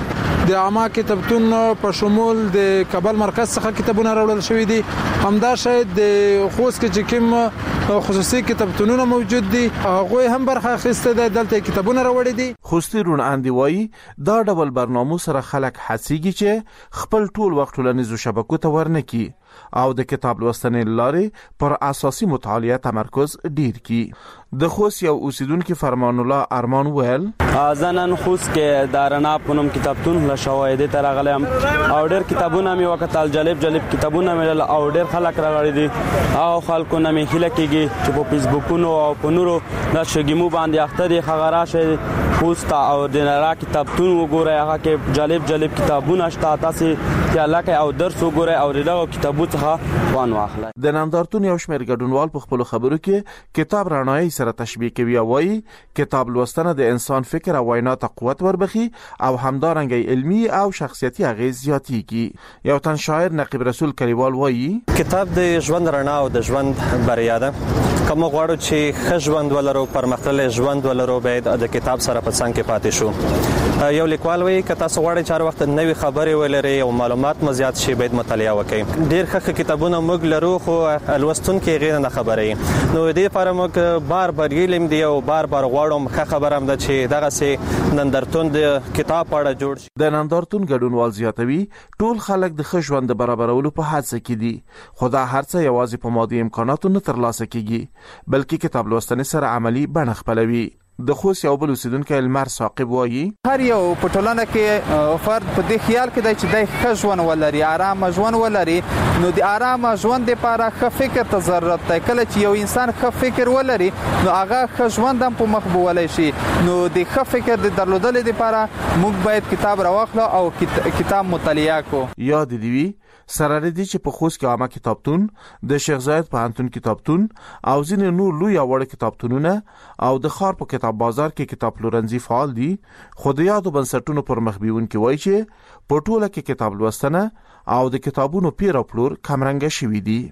د عامه کتابتون په شمول د کابل مرکز څخه کتابونه راوړل شوي دي. همدا شاید د خوست کې چې کوم خصوصي کتابتونونه موجود دي هغه هم برخه اخیسته ده، دلته کتابونه راوړي دي. خوستي رون اندي وایي دا ډول برنامو سره خلک حسيږي چې خپل ټول وخت ټولنیزو شبکو ته ورنکي او د کتاب لوستنې لارې پر اساسي مطالعه تمرکز ډیر کی. د خوست یو اوسیدونکو فرمان الله ارمان ویل ازنن خوست کې دارنا پونم کتابتون له شواهد تر غلم او ډیر کتابونه می وکټال جالب جالب کتابونه مې له او ډیر خلک راغلي دي او خلکو نه می هله کېږي چې په فیسبوکونو او په نورو د شګیمو باندې اخته دي خبره شي خوست او د نړا کتابتون وګورئ هغه کې جالب جالب کتابونه شته تاسو چې علاقه او درس وګورئ او دغه کتابو څخه وان واخلئ. د نندارتون یو شمېر ګډونوال په خپل خبرو کې کتاب رڼایي سره تشبیه کوي او وايي کتاب لوستنه د انسان فکر او وینا ته قوت وربخي او همدارنګ علمي او شخصیتي اغیز زیاتېږي. یو تن شاعر نقیب رسول کلیوال وايي کتاب د ژوند رڼا او د ژوند بریا ده. کوم غواړو چې ښه ژوند ولرو پرمختللی ژوند ولرو باید د کتاب سره په څنګ کې پاتې شو. یو لیکوال وایي که تاسو غواړئ چې هر وخت نوې خبرې ولرئ او معلومات مو زیات شي باید مطالعه وکړئ. ډېر ښه کتابونه موږ لرو خو لوستونکي هغې نه خبرې نو دې لپاره موږ بار بار یلم دی او بار بار غواړم ښه خبره هم ده چې دغسې نندارتون د کتاب په اړه جوړ شي. د نندارتون ګډونوال زیاتوي ټول خلک د ښه ژوند د برابرولو په هڅه کې دي خو دا هر څه یوازې په مادي امکاناتو نه ترلاسه کیږي بلکې کتاب لوستنې سره عملی بڼه خپلوي. د خوست یو بل اوسیدونکو المر ثاقب وایي هر یو په ټولنه کې فرد په دې خیال کې دی چې د ښه ژوند ولري آرام ژوند ولري نو د آرام ژوند لپاره ښه فکر ته ضرورت دی. کله چې یو انسان ښه فکر ولري نو هغه ښه ژوند هم په مخ بولای شي. نو د ښه فکر د درلودلو لپاره موږ باید کتاب راوخلو او کتاب مطالعه کو. یاد دی وی سره لري چې په خوست کې عامه کتابتون د شیخ زاید پوهنتون کتابتون او ځینې نور لوی او وړ کتابتونونه او د ښار په کتاب بازار کې کتاب پلورنځي فعال دي خو د یادو بنسټونو پر مخ بیونکي وایي چې په ټوله کې کتاب لوستنه او د کتابونو پیر او پلور کمرنګه شوي دي.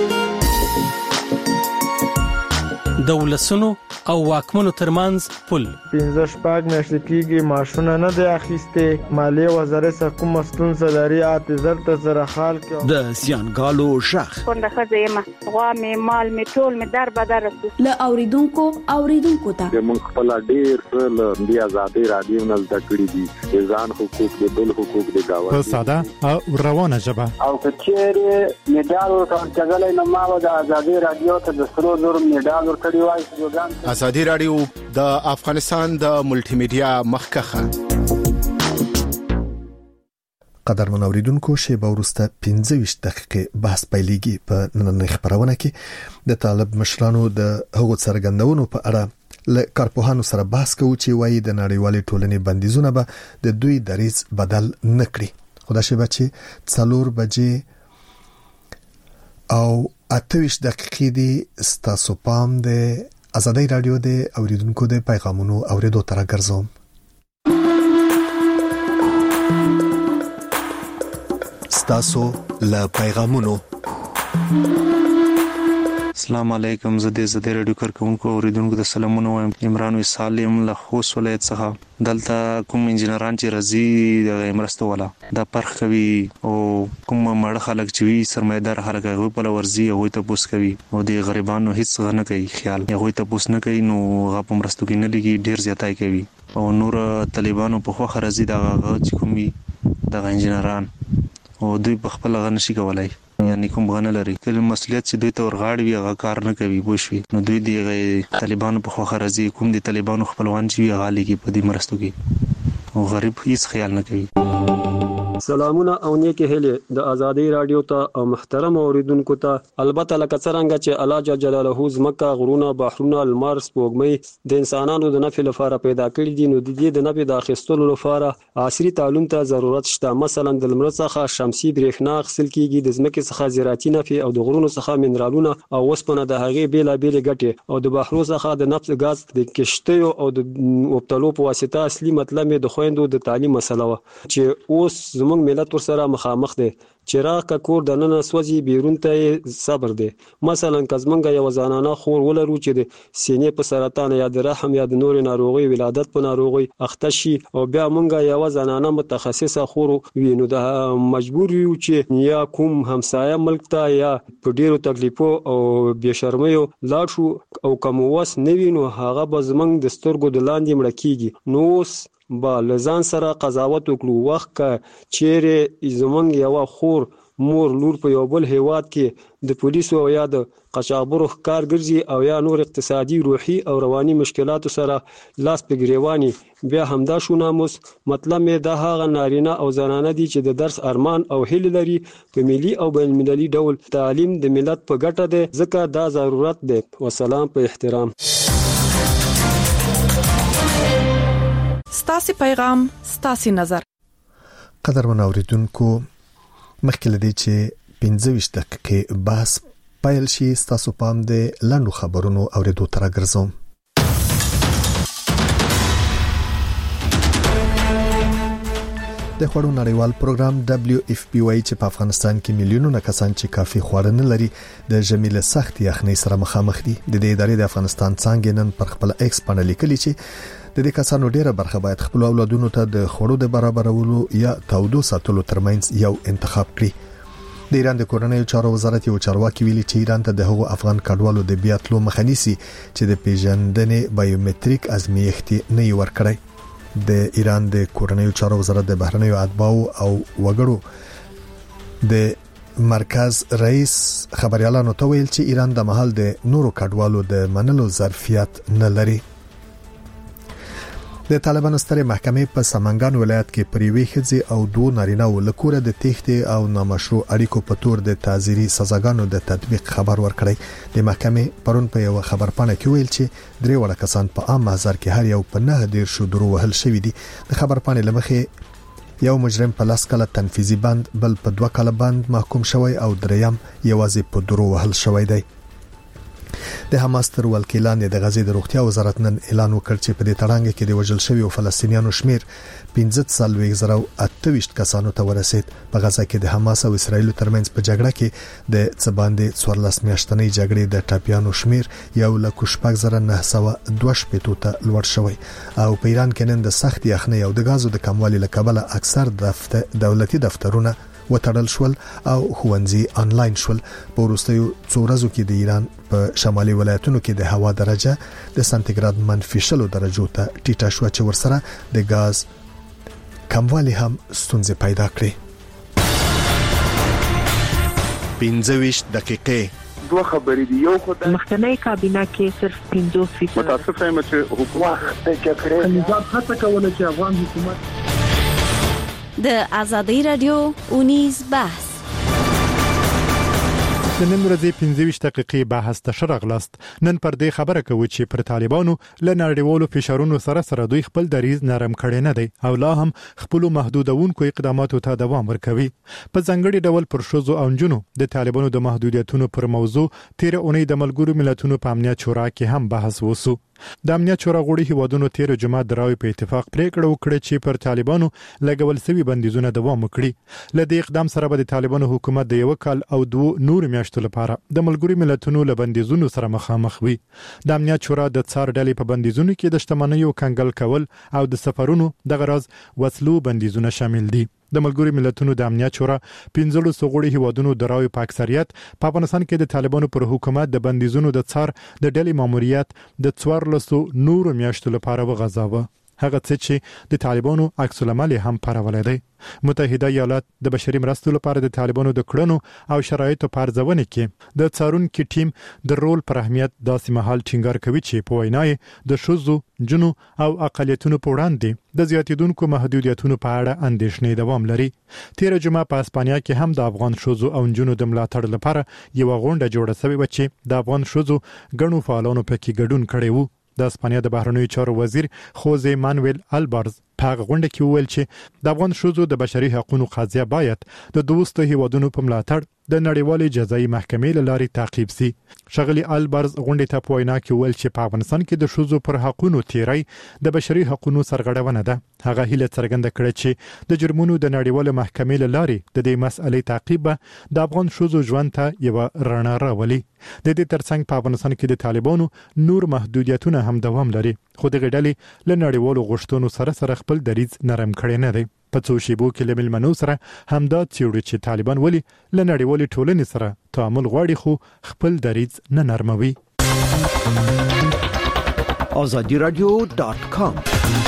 د ولسونو او واکمنو ترمنځ پل پنځه شپږ میاشتې کېږي معاشونه نه دی اخیستې مالیې وزارت څخه کومه ستونزه لري اته زر ته زره خال کې د زیانګالو شخ کونډه ښځه یم غوا مې مال مې ټول مې در بدر رسو له اوریدونکو اوریدونکو ته موږ خپل ډیر څه له دې ازادي رادیو نه زده کړي دي د ځان حقوق د بل حقوق د گاوند په ساده او روانه ژبه او کچېره میډال ورکړل نو ما د ازادي رادیو ته د سرو نور میډال ورکړی وای. ازادي رادیو د افغانستان د ملټي میډیا مخکخه. قدر منوریدونکو شیبه ورسته پنځه ویشت دقیقې بحث پیلېږي په نننۍ خبرونه کې د طالب مشرانو د هغو څرګندونو په اړه له کارپوهانو سره بحث کوو چې وایي د نړیوالې ټولنې بندیزونه به د دوی دریځ بدل نه کړي. خو دا شیبه چې څلور بجې او اته ویشت دقیقې دي ستاسو پام د ازادي رادیو د اوریدونکو د پیغامونو اوریدو تر ګرځوم. ستاسو له پیغامونو السلام علیکم زه د زده رادیو کارکونکو اوریدونکو د سلامونه وایم. عمران وسالم له خوست ولایت څخه دلته کوم انجنیران چې راځي د مرسته والا دا پرخ کوي او کوم مړ خلک چې وي سرمایدار خلک هغه په ورزي او ته پوس کوي او د غریبانو هیڅ نه کوي خیال هغه ته پوس نه کوي نو هغه په مرستو کې نه لګي ډیر زیاتای کوي او نور طالبانو په خو خرزي دا چې کوم وي د انجنیران او دوی په خپل غنشي کولای یعنی کوم غنه لري کله مسؤلیت چې دوی ته ورغاړي وي هغه کار نه کوي بوشوي نو دوی دی طالبانو په خوخه راځي کوم دي طالبانو خپلوان چې غالي کې په دې مرستو کې او غریب هیڅ خیال نه کوي. سلامونه او نیکی هیله د ازادي رادیو ته او محترم اوریدونکو ته البته لکه څنګه چې الله جل جلاله زمکه غرونه بحرونه المار سپوږمۍ د انسانانو د نفع لپاره پیدا کړی دي نو د دې د نفع د اخیستلو لپاره عصري تعلیم ته ضرورت شته. مثلا د لمر څخه شمسي برېښنا اخیستل کیږي د زمکه څخه زراعتي نفع او د غرونو څخه منرالونه او وسپنه د هغې بیلا بیل ګټه او د بحرو څخه د نفت غاز د کشتیو او د وبتلو په واسطه اصلي مطلب د خويندو د تعلیم مسله و چې اوس زموږ ملت ورسره مخامخ دی. چراغ کا کور د نن سوځي بیرون ته صبر دی. مثلا کزمنګ یو زنانه خور ولرو چې د سینې په سرطان یا د رحم یا د نور ناروغي ولادت په ناروغي اخته شي او بیا مونږه یو زنانه متخصصه خور وینو د مجبور یو چې یا کوم همسایه ملک ته یا په ډیرو تکلیفو او بې شرمیو لاړ شو او کوم وس نوینو هغه به زمنګ د سترګو د لاندې مړ کیږي. نو با لزان سره قضاوت وکړو وخت کا چیرې زمونږ یو خور مور لور په یو بل هیواد کې د پولیسو او یا د قاچاقبرو ښکار ګرځي او یا نور اقتصادي روحي او رواني مشکلاتو سره لاس په ګریواني بیا همدا شو ناموس مطلب مې دا هغه نارینه او زنانه دي چې د درس ارمان او هیله لري په ملي او بین المللي ډول تعلیم د ملت په ګټه ده ځکه دا ضرورت ده. والسلام په احترام. ستاسي پیغام ستاسي نظر. قدر منوریدونکو مخکې لدی چې پنځه ویشت دقیقې بحث پیل شي ستاسو پام د لاندو خبرونو اوریدو تر ګرځوم. د خوړو نړیوال پروګرام دبليو اف پی وايي چې په افغانستان کې میلیونونه کسان چې کافي خواړه نه لري د ژمي له سخت یخنۍ سره مخامخ دي. د دې ادارې د افغانستان څنګه نن پر خپل ایکس باندې لیکلي چې د دې کسانو ډیره برخه باید خپل اولادونو ته د خوړو د برابرولو یا تودو ساتلو ترمنځ یو انتخاب کړي. د ایران د کورنیو چارو وزارت یو چارواکي ویلي چې ایران ته د هغو افغان کډوالو د بیاتلو مخنیسي چې د پیژندنې بایومټریک ازمایښت نه ورکړي. د ایران د کورنیو چارو وزارت د بهرنیو اتباعو او وګړو د مرکز رئیس خبريالانو ته ویل چې ایران د محل د نورو کډوالو د منلو ظرفیت نه لري. د طالبانو ستره محکمې په سمنګان ولایت کې پریوي خځې او دوه نارینه ولکوره د تېښتې او نامشروع اړیکو په تور د تعزیري سزاګانو د تطبیق خبر ورکړی. د محکمې پرون په یو خبرپاڼه کې ویل چې درې وړه کسان په عام محضر کې هر یو په نه ډیر شو درو وهل شوی دي. د خبرپاڼې لمخې یو مجرم په لاس کله تنفيذي بند بل په دوه کله بند محکوم شوی او دریم یوازې په درو وهل شوی دی. د حماس تر وکیلان د غزې د روغتیا وزارت نن اعلان وکړ چې په دې تړانګ کې د وژل شوی فلسطینیانو شمیر پنځه سلوي زره اته ویشت کسانو ته ورسید. په غزه کې د حماس او اسرایل ترمنځ په جګړه کې د څباندې څوارلس میاشتنۍ جګړې د ټاپیانو شمیر یو لک شپږ زره نه سوه دوه شپږ ته لوړ شوی او په ایران کې نن د سخت یخنۍ او د غازو د کموالي لکبله اکثر دفتر دولتي دفترونه وتړل شول او ښوونځي آنلاین شول. په وروستیو څو ورځو کې د ایران په شمالي ولایتونو کې د هوا درجه د سانتیګراد منفي شلو درجو ته ټیټه شو چې ورسره د غاز کموالی هم ستونزې پیدا کړې. پنځه ویشت دقیقې دوه خبرې دي. یو خدای مخکنی کابینه کې صرف پنځوس فیصد متاسف یم چې حکومت د جګړې نظام هڅه کوله چې افغان حکومت د آزادۍ رادیو اونیز بحث د نن ورځې پنځه ویشت دقیقې بحث ته شرغلاست. نن پر دې خبره کوي چې پر طالبانو له نړیوالو فشارونو سره سره دوی خپل دریز نرم کړي نه دی او لا هم خپل محدودونکو اقداماتو ته دوام ورکوي. په ځانګړي ډول پر شوزو او جنونو د طالبانو د محدودیتونو پر موضوع تیر اونۍ د ملګرو ملتونو په امنیت شورا کې هم بحث وسو. د امنیت شورا غړي هیوادونو تیر جمعه دراوي په اتفاق پریکړه وکړه چې پر طالبانو لګول سوي بندیزونه دوام وکړي. لدې اقدام سره به د طالبانو حکومت د یو کال او دوه نور میاشتو لپاره د ملګرو ملتونو له بندیزونو سره مخامخ وي. د امنیت شورا د څار ډلې په بندیزونو کې د شتمنیو کنګل کول او د سفرونو د غرض وسلو بندیزونه شامل دي. د ملګرو ملتونو د امنیت شورا پنځلس غړي هیوادونو دراوي په اکثریت په افغانستان کې د طالبانو پر حکومت د بندیزونو د څار د ډلې ماموریت د څوارلسو نور میاشتو لپاره وغځاوه. هغه څه چې د طالبانو عکس العمل هم پرولې دی. متحده ایالات د بشري مرستو لپاره د طالبانو د کړنو او شرایطو په ارزونه کې د څارونکو ټیم د رول پر اهمیت داسې مهال ټینګار کوي چې په وینای د شوزو جنو او اقالیتونو په وړاندې د زیاتیدونکو محدودیتونو په اړه اندېښنې دوام لري. تیر جمعه په اسپانیا کې هم د افغان شوزو او جنو د ملاتړ لپاره یو غونډه جوړه شوې و چې د افغان شوزو غنو فعالانو پکې ګډون کړي وو. د اسپانیا د بهرنیو چارو وزیر خوزه مانویل البارز په غونډه کې وویل چې د افغان شوزو د بشري حقوقو قضیه باید د دوستو هیوادونو په ملاتړ د نړیوالې جزایي محکمې لارې تعقیب سي. شغلي البرز غونډې ته په وینا کې ویل چې په افغانستان کې د شوزو پر حقوقو تیری د بشري حقوقو سرغړونه ده. هغه هیله څرګنده کړې چې د جرمونو د نړیوالې محکمې لارې د دې مسئلې تعقیب د افغان شوزو ژوند ته یو رڼا راولي. د دې ترڅنګ په افغانستان کې د طالبانو نور محدودیتونه هم دوام لري، خو د غډلې له نړیوالو غوښتنو سره سره خپل دریځ نرم کړی نه دی. په څو شیبو کې له ملمنو سره همدا څیړي چې طالبان ولې له نړیوالې ټولنې سره تعامل غواړي خو خپل دریځ نه نرموي. آزادی رادیو ډاټ کام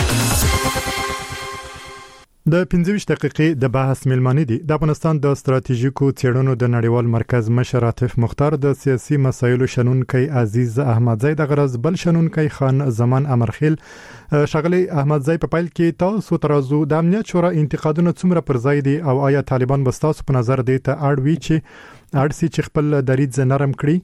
د پنځه ویشت دقیقې د بحث ملمانه دي د افغانستان د ستراتیژیکو څېړنو د نړیوال مرکز مشر عاطف مختار، د سیاسي مسایلو شنونکي عزیز احمدزی، د غرض بل شنونکي خان زمان امرخیل. شغلي احمدزی په پایل کې تاسو ترازو د امنیت شورا انتقادونه څومره پر ځای دي او آیا طالبان بستاسو په نظر دی ته اړ وی چې اړ سي چې خپل دریځ نرم کړي؟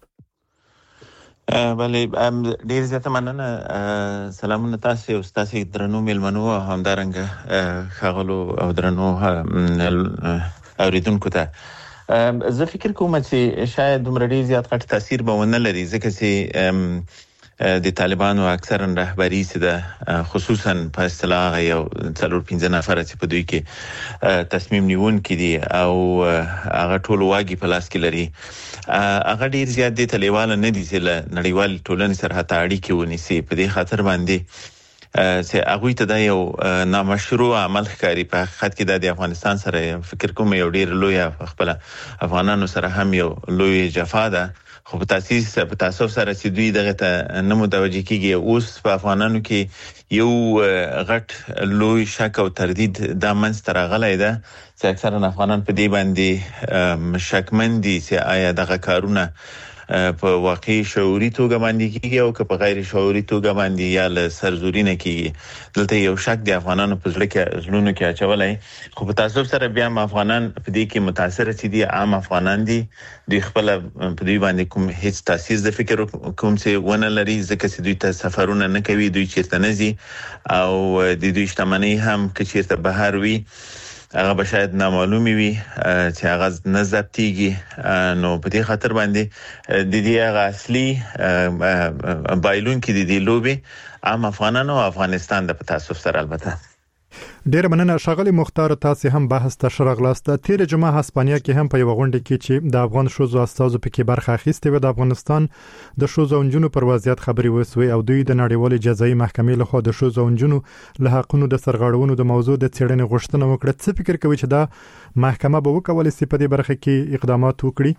بله ډیر زیاته مننه. سلامونه تاسو او تاسو درنو ملمنو او همدارنګه خغلو او درنو اوریدونکو ته. زه فکر کوم چې شاید دومره ډیر زیات غټ تاثیر به ونه لري ځکه چې د طالبانو اکثرا رهبری سره خصوصا په اصطلاح یو څلور پنځه نفر چې په دوی کې تصمیم نیون کړي او هغه ټول واګي په لاس کې لري، هغه ډیر زیات دي تلیواله نه دي چې نړیوال ټولنې سره هته اړیکې ونیسي. په دې خاطر باندې چې هغه ته دا یو نامشروع عمل ښکاري. په حقیقت کې د افغانستان سره فکر کوم یو ډیر لوی خپل افغانانو سره هم یو لوی جفا ده، خو په تاسیس په تاسو سره چې دوی دغه ته نه متوجه کیږي. اوس په افغانانو کې یو غټ لوی شک او تردید د منځ تر غلې ده چې اکثرا افغانان په دې باندې شکمن دي چې آیا دغه کارونه په واقعي شعوري توګه باندې کیږي او که په غیر شعوري توګه باندې یا له سرزوري نه کیږي. دلته یو شک د افغانانو په زړه کې زلونو کې اچولای، خو په تاسو سره بیا افغانان په دې کې متاثر چې دي عام افغانان دي، دوی خپل په دوی باندې کوم هیڅ تاسیس د فکر کوم څه ونه لري ځکه چې دوی ته سفرونه نه کوي، دوی چیرته نه ځي او د دوی شتمنۍ هم که چیرته بهر وي هغه به شاید نامعلومي وي چې هغه نه ضبطيږي. نو په دې خاطر باندې د دې هغه اصلي بایلون کې د دې لوبي عام افغانانو او افغانستان د تاسو سره البته. ډیر مننه شغلي مختار، تاسو هم بحث ته شرغلاست. تیر جمعه هسپانیا کې هم په یو غونډه کې چې د افغان شوزو استازو پکې برخه اخیسته و د افغانستان د شوزو انجونو پر وضعیت خبري وسوي او دوی د نړیوال جزایي محکمې له خوا د شوزو انجونو له حقونو د سرغړونو د موضوع د څېړنې غوښتنه وکړه. څه فکر کوي چې دا محکمه به وکولای شي په دې برخه کې اقدامات وکړي؟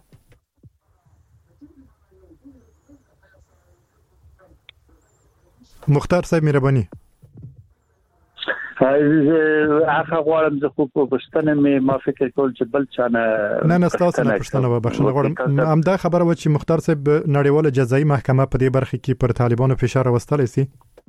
مختار صاحب مهرباني. هغه غواړم زه خو په پښتنه مې ما فکر کول چې بل چانه نه نه تاسو نه پښتنه و بخښنه غواړم. همدا خبره و چې مختار صاحب نړیواله جزایي محکمه په دې برخه کې پر طالبانو فشار راوستلی سي.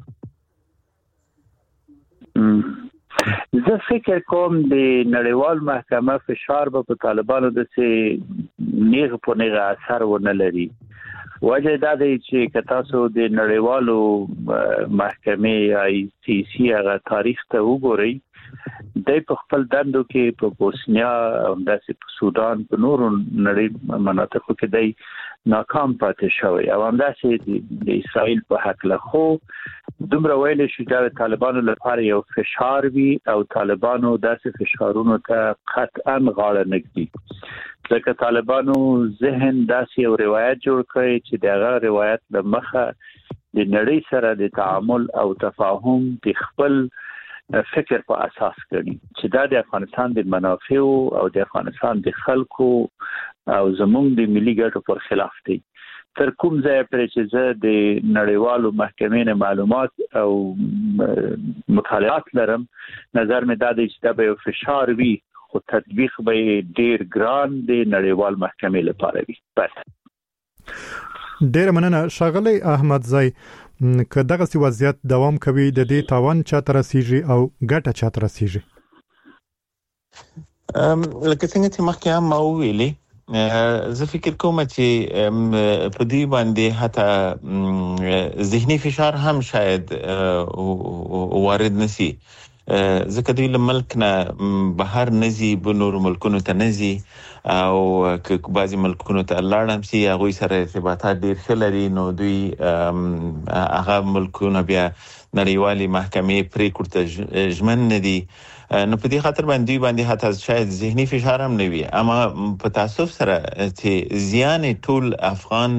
زه فکر کوم د نړیوال محکمه فشار به په طالبانو د سي نیغ په نیغ اثر ونه لري. وجه دا دی چې تاسو د نړیوالو محکمې آی سی سی هغه تاریخ ته وګورئ، د په خپل دندو کې په بوسنیا او داسې په سودان په نورو نړۍ مناطقو کې د ناکام پاتې شوی او همداسې د اسرائیل په حق له خو دومره ویل شي چې طالبانو لپاره یو فشار وي او طالبانو داسې فشارونو ته قطعا غاړه نږدي، ځکه طالبانو ذهن داسې یو روایت جوړ کړی چې دغه روایت د مخه د نړۍ سره د تعامل او تفاهم د خپل فکر په اساس کړي چې دا د افغانستان د منافع او د افغانستان د خلکو او زموږ د ملي ګټو پر خلاف دی. تر کوم ځای پرې چې زه د نړیوالو محکمې نه معلومات او مطالعات لرم، نظر مې دا دی چې دا به یو فشار وي خو تطبیق به ډیر ګران دی نړیوال محکمې لپاره وي. بس ډیر مننه شغلي احمدزی. که دغه سی وضعیت دوام کوي د دې تاوان چاته رسیږي او ګټه چاته رسیږي؟ ام لکه څنګه چې مخکې هم ما ویلي زه فکر کوم چې په دې باندې حتی ذهني فشار هم شاید وارد نشي، ځکه دوی له ملک نه بهر نزي، به نور ملکونو ته نزي، او که بعضي ملکونو ته لاړم سي هغوی سره ارتباطات ډیر ښه لري، نو دوی هغه ملکونه بیا نړیوالې محکمې پریکړو ته ژمن نه دي. نو په دې خاطر باندې باندې حتی شاید ذهني فشار هم نه وي، اما په تاسف سره چې زیان ټول افغان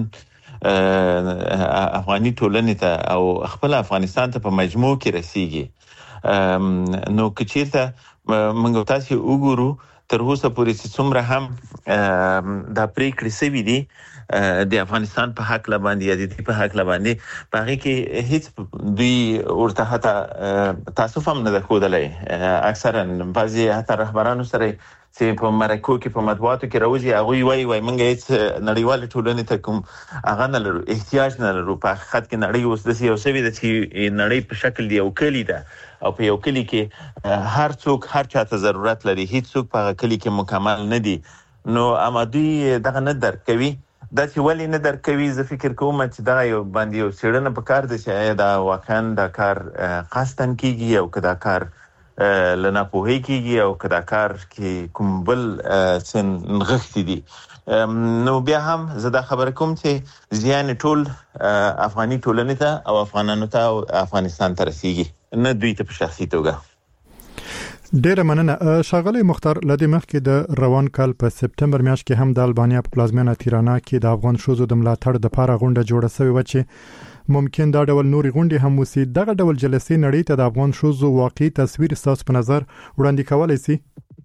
افغاني ټولنې ته او خپل افغانستان ته په مجموع کې رسیږي. نو که چیرته موږ تاسو وګورو تر اوسه پورې چې څومره هم دا پریکړې سوي دي د افغانستان په حق لباندې یا د دې په حق لباندې، په هغه کې هیڅ دوی ورته حتی تاسف هم نه درښودلی. اکثرا بعضي حتی رهبرانو سره چې په مرکو کې په مطبوعاتو کې راوځي هغوی وایي وایي موږ هیڅ نړیوالې ټولنې ته کوم هغه نه لرو، احتیاج نه لرو. په حقیقت کې نړۍ اوس داسې یو شوې ده چې نړۍ په شکل د یو کلي ده، او په یو کلي کې هر څوک هر چاته ضرورت لري، هیڅ څوک په هغه کلي کې مکمل نه دي. نو اما دوی دغه نه درک کوي. دا چې ولې نه درک کوي، زه فکر کوم چې دا یو باندې یو څېړنه پکار ده چې آیا دا واقعا دا کار قصداً کیږي او که دا کار له ناپوهۍ کیږي او که دا کار کې کوم بل څه نغښتي دي. نو بیا هم زه دا خبره کوم چې زیان ټول افغاني ټولنې ته او افغانانو ته او افغانستان ته رسیږي، نه دوی ته په شخصي توګه. ډیره مننه ښاغلی مختار. لدې مخکې د روان کال په سپتمبر میاشت کې هم د البانیا په پلازمینه تیرانا کې د افغان ښځو د ملاتړ لپاره غونډه جوړه شوې وه چې ممکن دا ډول نورې غونډې هم وسي. دغه ډول جلسې نړۍ ته د افغان ښځو واقعي تصویر ستاسو په نظر وړاندې کولی سي؟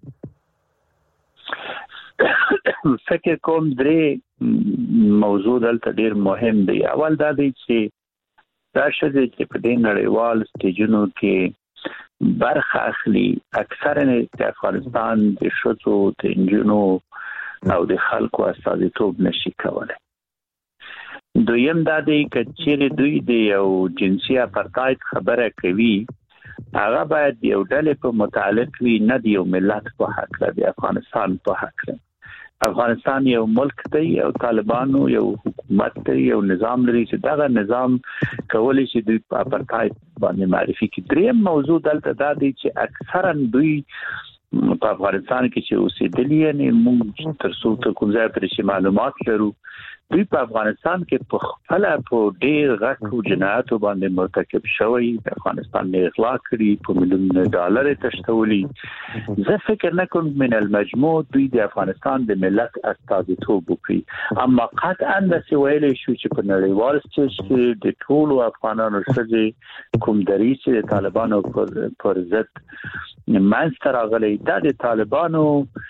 فکر کوم درې موضوع دلته ډیر مهم دی. اول دا دی چې دا ښځې چې په دې نړیوال سټیجونو کې برخه اخلي اکثرا د افغانستان د ښځو د نجونو او د خلکو استازیتوب نشي کولی. دویم دا دی که چیرې دوی د یو جنسي اپارتاید خبره کوي هغه باید یو ډلې په متعلق وي، نه د یو ملت په حق د افغانستان په حق. افغانستان یو ملک دی، یو طالبانو یو حکومت دی، یو نظام لري چې دغه نظام کولی شي دوی په اپارتاید باندې معرفي کړي. دریم موضوع دلته دا دی چې اکثرا دوی په افغانستان کې چې اوسېدلي، یعنې موږ تر څو ته کوم ځای پرې چې معلومات لرو، دوی په افغانستان کې په خپله په ډېر غټو جنایاتو باندې مرتکب شوی، د افغانستان نه اغلا کړي، په میلیونونه ډالر یې تښتولي. زه فکر نه کوم من المجموع دوی د افغانستان د ملت استازیتوب وکړي، اما قطعا داسې ویلی شو چې په نړیوال سټیج کې د ټولو افغانانو ښځې کوم دریځ چې د طالبانو پر ضد منځته راغلی، دا د طالبانو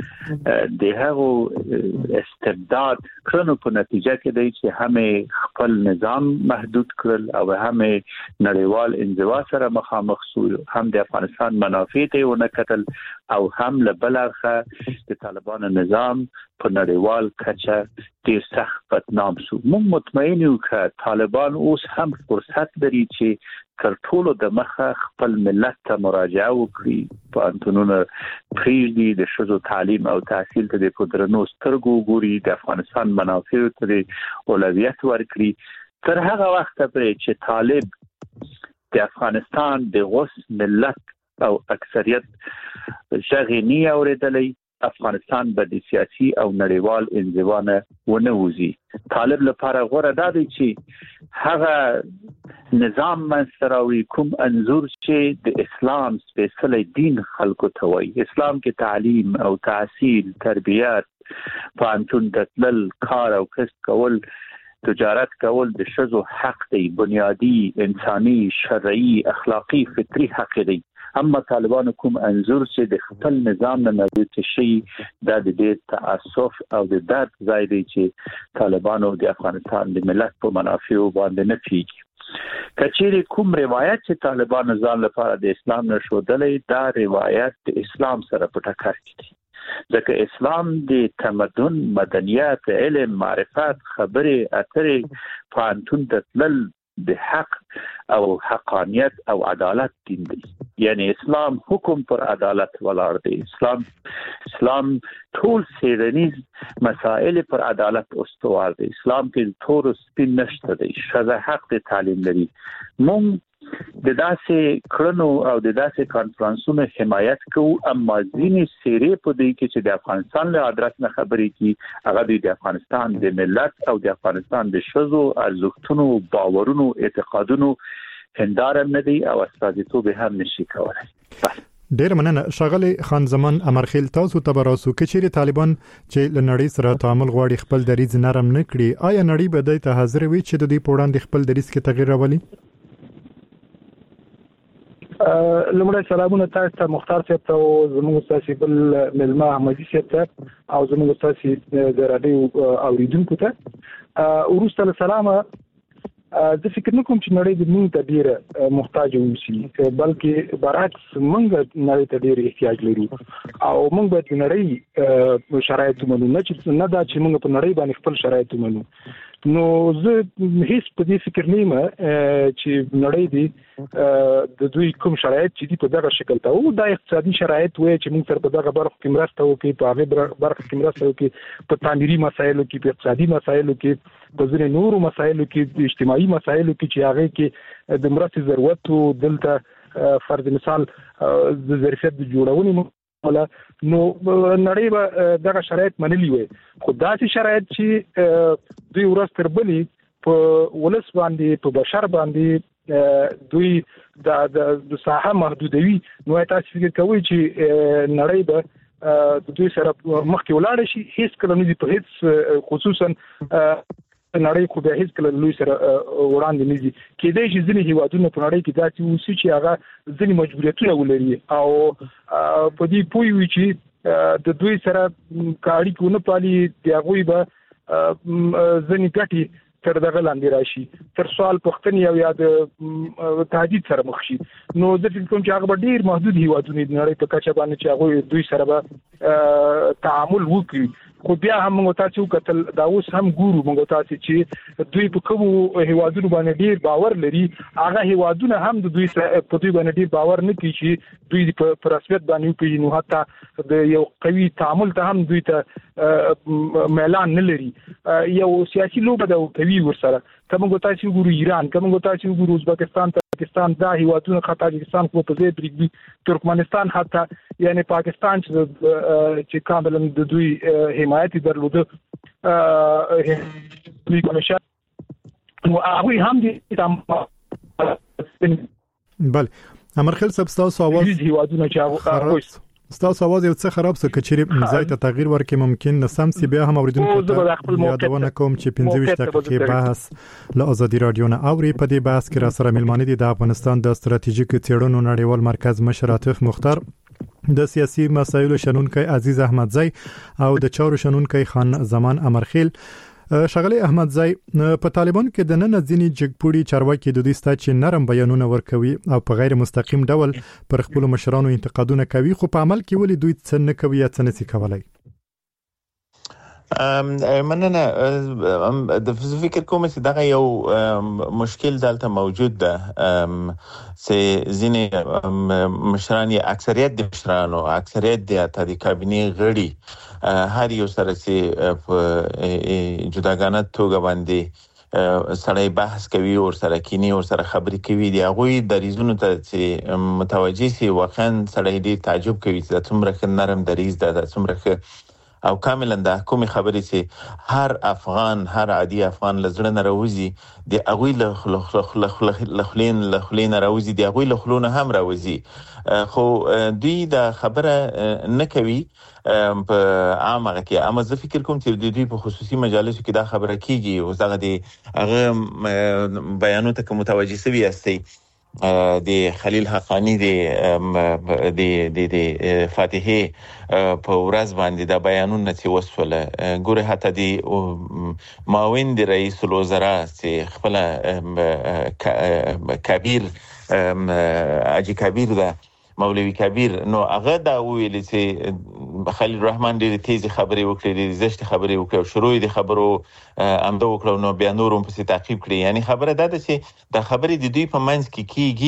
د هغو استبداد کړنو په نتیجه کې دی چې هم خپل نظام محدود کړل او هم نړیوال انزوا سره مخامخ شو، هم د افغانستان منافع ته ونه کتل او هم له بل اړخه د طالبانو نظام په نړیوال کچه ډیر سخت بدنام شو. موږ مطمئن یو چې طالبان اوس هم فرصت لري چې تر ټولو د مخه خپل ملت ته مراجعه وکړي، پوهنتونونه پرېږدي، د ښځو تعلیم او تحصیل ته د په درنو سترګو وګوري، د افغانستان منافعو ته اولویت ورکړي. تر هغه وخته پورې چې طالب د افغانستان د غوث ملت او اکثریت ژغې نه اورېدلی، افغانستان به د سیاسي او نړیوال انزوا نه ونه وځي. طالب لپاره غوره دا دی چې هغه نظام منځته راوړي کوم انځور چې د اسلام سپېڅلی دین خلکو ته وایي. اسلام کې تعلیم او تحصیل، تربیت، پوهنتون ته تلل، کار او کسب کول، تجارت کول د ښځو حق دی، بنیادی انساني شرعي اخلاقی فطري حق دی. اما طالبانو کوم انځور چې د خپل نظام نه نویت شي، دا د ډېر تاسف او د درد ځای دی چې طالبانو د افغانستان د ملت په منافعو باندې نه پیږي. که چیرې کوم روایت چې طالبانو ځان لپاره د اسلام نه ښودلی، دا روایت د اسلام سره په ټکر کې دی، ځکه اسلام د تمدن، مدنیت، علم، معرفت، خبرې اترې، پوهنتون ته تلل د حق او حقانیت او عدالت دین دی. یعنی اسلام حکم پر عدالت ولاړ دی. اسلام اسلام ټول سیرنیز مسائل پر عدالت استوار دی. اسلام کې تور سپین نشته دی. ښځه حق د تعلیم لري. مونږ د داسې کړنو او د داسې کانفرنسونو حمایت کوو، اما ځینې سیرې په دې کې چې د افغانستان له ادرس نه خبرې کوي هغه د افغانستان د ملت او د افغانستان د ښځو ارزښتونو، باورونو، اعتقادونو هنداره نه دی او استازیتوب هم نشي کولای. ډیر مننه شغله خان زمان امرخیل. تاسو ته براسو کچېری طالبان چې لنړی سره تعامل غواړي خپل دریځ نرم نه کړي، آیا نړۍ به د ته حاضر وي چې د دې پوړاندې خپل دریځ کې تغییر راولي؟ لمړی سلامونه تاسو ته مختار صاحب ته او زموږ تاسو بل ملما احمدي صاحب ته او زموږ تاسو د رادیو اوریدونکو ته ورسته سلام. زه فکر نه کوم چې نړۍ د موږ ته ډیره محتاج اوسي، بلکې برعکس موږ نړۍ ته ډیر احتیاج لرو او موږ باید نړۍ شرایط ومنو، نه چې نه دا چې موږ په نړۍ باندې خپل شرایط ومنو. نو زه هیڅ په دې فکر نه یم چې نړۍ دی د دوی کوم شرایط چې دی په دغه شکل ته او د اقتصادي شرایط وایي چې موږ سره په دغه برخه کې مرسته وکړي، په هغه برخه کې مرسته وکړي، په تعمیري مسایلو کې، په اقتصادي مسایلو کې، په ځینې نورو مسایلو کې، د اجتماعي مسایلو کې چې هغه کې د مرستې ضرورت او دلته فرض مثال د ظرفیت د جوړونې ولا نو نړۍ به دغه شرایط منلي وي. خو داسې شرایط چې دوی ورځ تر بلې په ولس باندې، په بشر باندې دوی د ساحه محدودوي، نو تاسو فکر کوئ چې نړۍ به د دوی سره مخکې ولاړ شي؟ هیڅ کله نه دي، په هیڅ خصوصا نړۍ خو به هیڅ کله لوی سره وړاندې نه دي. کېدای شي ځینې هیوادونه په نړۍ کې داسې اوسي چې هغه ځینې مجبوریتونه ولري او په دې پوه وي چې د دوی سره که اړیکې ونه پالي د هغوی به ځینې ګټې تر دغه لاندې راشي، تر سوال پوښتنې او یا د تهدید سره مخ شي. نو زه فکر کوم چې هغه به ډېر محدود هیوادونه د نړۍ په کچه باندې چې هغوی دوی سره به تعامل وکړي. خو بیا هم موږ تاسو کتل دا اوس هم ګورو موږ تاسو چې دوی په کومو هیوادونو باندې ډیر باور لري، هغه هیوادونه هم د دوی په دوی باندې ډیر باور نه کوي چې دوی په رسمیت باندې کوي، نو حتی د یو قوي تعامل ته هم دوی ته اعلان نه لري. یو سیاسي لوبه د کوي ورسره کومه تاسو ګورو ایران، کومه تاسو ګورو ازبکستان، پاکستان، دا هیوادونه خاطر پاکستان کو په ځای پرېږدي، ترکمنستان حتی یعنی پاکستان چې کاملا د دوی حمایت درلوده دوی کمیشن نو هغه هم دي. بله امرخیل صاحب تاسو اواز هیوادونه چې هغه ستاسو اواز یو څه خراب څه کچېری ځای ته تغییر ورکړي ممکن نه سم سی بیا هم اوریدونکو ته یادونه کوم چې پنځه ویشت دقیقې بحث له ازادي رادیو نه اوري. په دې بحث کې را سره ملمانه دي د افغانستان د ستراتیژیک څېړنو نړیوال مرکز مشر عاطف مختار، د سیاسي مسایلو شنونکي عزیز احمدزی او د چارو شنونکي خان زمان امرخیل. شغله احمدزی په طالبان کې د نن ځینی جګپوړي چارواکي د دوی ستا چې نرم بیانونه ورکوي او په غیر مستقیم ډول پر خپل مشرانو انتقادونه کوي، خو په عمل کې ولې دوی څه نه کوي یا څه نسی کولای؟ مننه. د فکر کوم چې دغه یو مشکل دلته موجود ده چې ځینې مشران یا اکثریت د مشرانو اکثریت د اتحادیې کابینې غړي هر یو سره چې په جداګانه توګه باندې سړی بحث کوي او سره کینی او سره خبرې کوي، دی هغه د ریزونو ته چې متوجي سي واقعا سړی ډیر تعجب کوي چې څومره نرم دریز ده، څومره او کاملا د حکومت خبرې چې هر افغان هر عادي افغان لزړه نه راوځي، د هغوی له خلین له خلین راوځي، د هغوی له خلونه هم راوځي، خو دوی د خبره نه کوي په عامه کې. اما زه فکر کوم چې د دوی په خصوصي مجالسو کې دا خبره کیږي او هغه د هغه بیانونو ته متوجي سوي استي د خلیل حقانی د د د فاتحه په ورځ باندې د بیانونه چې وسوله ګوره حتی د معاون د رئیس الوزرا چې خپل کبیر اجي کبیر ده مولوی کبیر، نو هغه دا ویل چې خلیل رحمان ډېر تیزی خبرې وکړي، ډېر زشت خبرې وکړي او شروع د خبرو امده وکړو، نو بیا نور هم پسې تعقیب کړي. یعنی خبره دا ده چې د خبرې د دوی په منځ کې کیږي،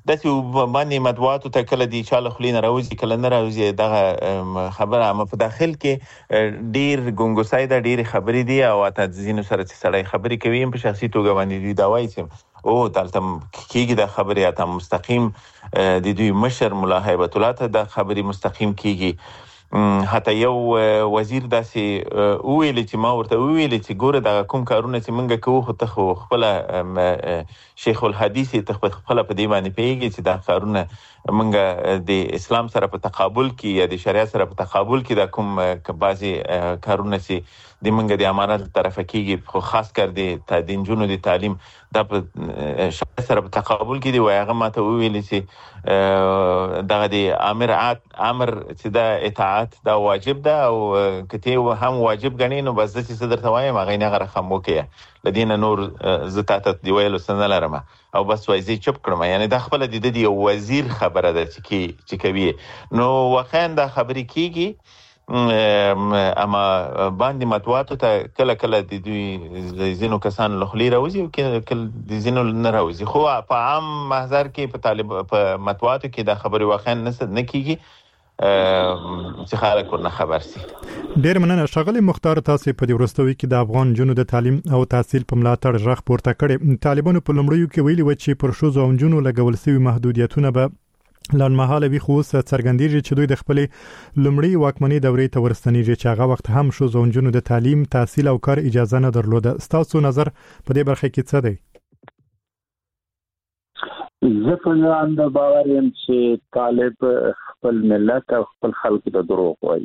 داسې باندې مطبوعاتو ته کله دی چاله خلینه راوځي کله نه راوځي دغه خبره اما په داخل کې ډیر ګونګوسای دا ډیر خبرې دي او اته ځینو سره چې سړی خبرې کوي په شخصي توګه باندې دی دا وایي چې او دلته کېږي د خبرې اته مستقیم د دوی مشر مولا هیبت الله ته د خبرې مستقیم کېږي حتی یو وزیر داسې وویل چې ما ورته وویل چې ګوره دغه کوم کارونه چې موږ کوو خو ته خو خپله شیخ الحدیث ته خپله په دې باندې پوهېږي چې دا کارونه موږ د اسلام سره په تقابل کې یا د شریعت سره په تقابل کې دا کوم بعضې کارونه چې د موږ د امانت طرفه کېږي خو خاص کر د نجونو د تعلیم دا په شریعت سره په تقابل کې دی وایي هغه ماته وویلې چې دغه د امر امر چې دا اطاعت دا واجب ده او که ته هم واجب ګڼې نو بس زه چې څه درته وایم هغې نه هغه رقم وکړه له دې نه نور زه تا ته د ویلو څه نه لرم او بس وایي زه چپ کړم یعنې دا خپله د ده د یو وزیر خبره ده چې کوي نو واقعا دا خبرې کېږي اما باندې مطبوعاتو ته کله کله د دوی د ځینو کسانو له خولې راوځي او کله د ځینو نه راوځي خو په عام محضر کې په طالب په مطبوعاتو کې دا خبرې واقعا نه کېږي چې خلک ورنه خبر سي. ډېر مننه ښاغلی مختار تاسې په دې وروستیو کې د افغان نجونو د تعلیم او تحصیل په ملاتړ غږ پورته کړی. طالبانو په لومړیو کې ویلي وو چې پر ښځو او نجونو لګول سوي محدودیتونه به لنډمهاله وي خو اوس څرګندېږي چې دوی د خپلې لومړۍ واکمنۍ دورې ته ورستنېږي چې هغه وخت هم ښځو او نجونو د تعلیم تحصیل او کار اجازه نه درلوده. ستاسو نظر په دې برخه کې څه دی؟ زه په ځان د باور یم چې طالب خپل ملت او خپل خلکو ته دروغ وایي.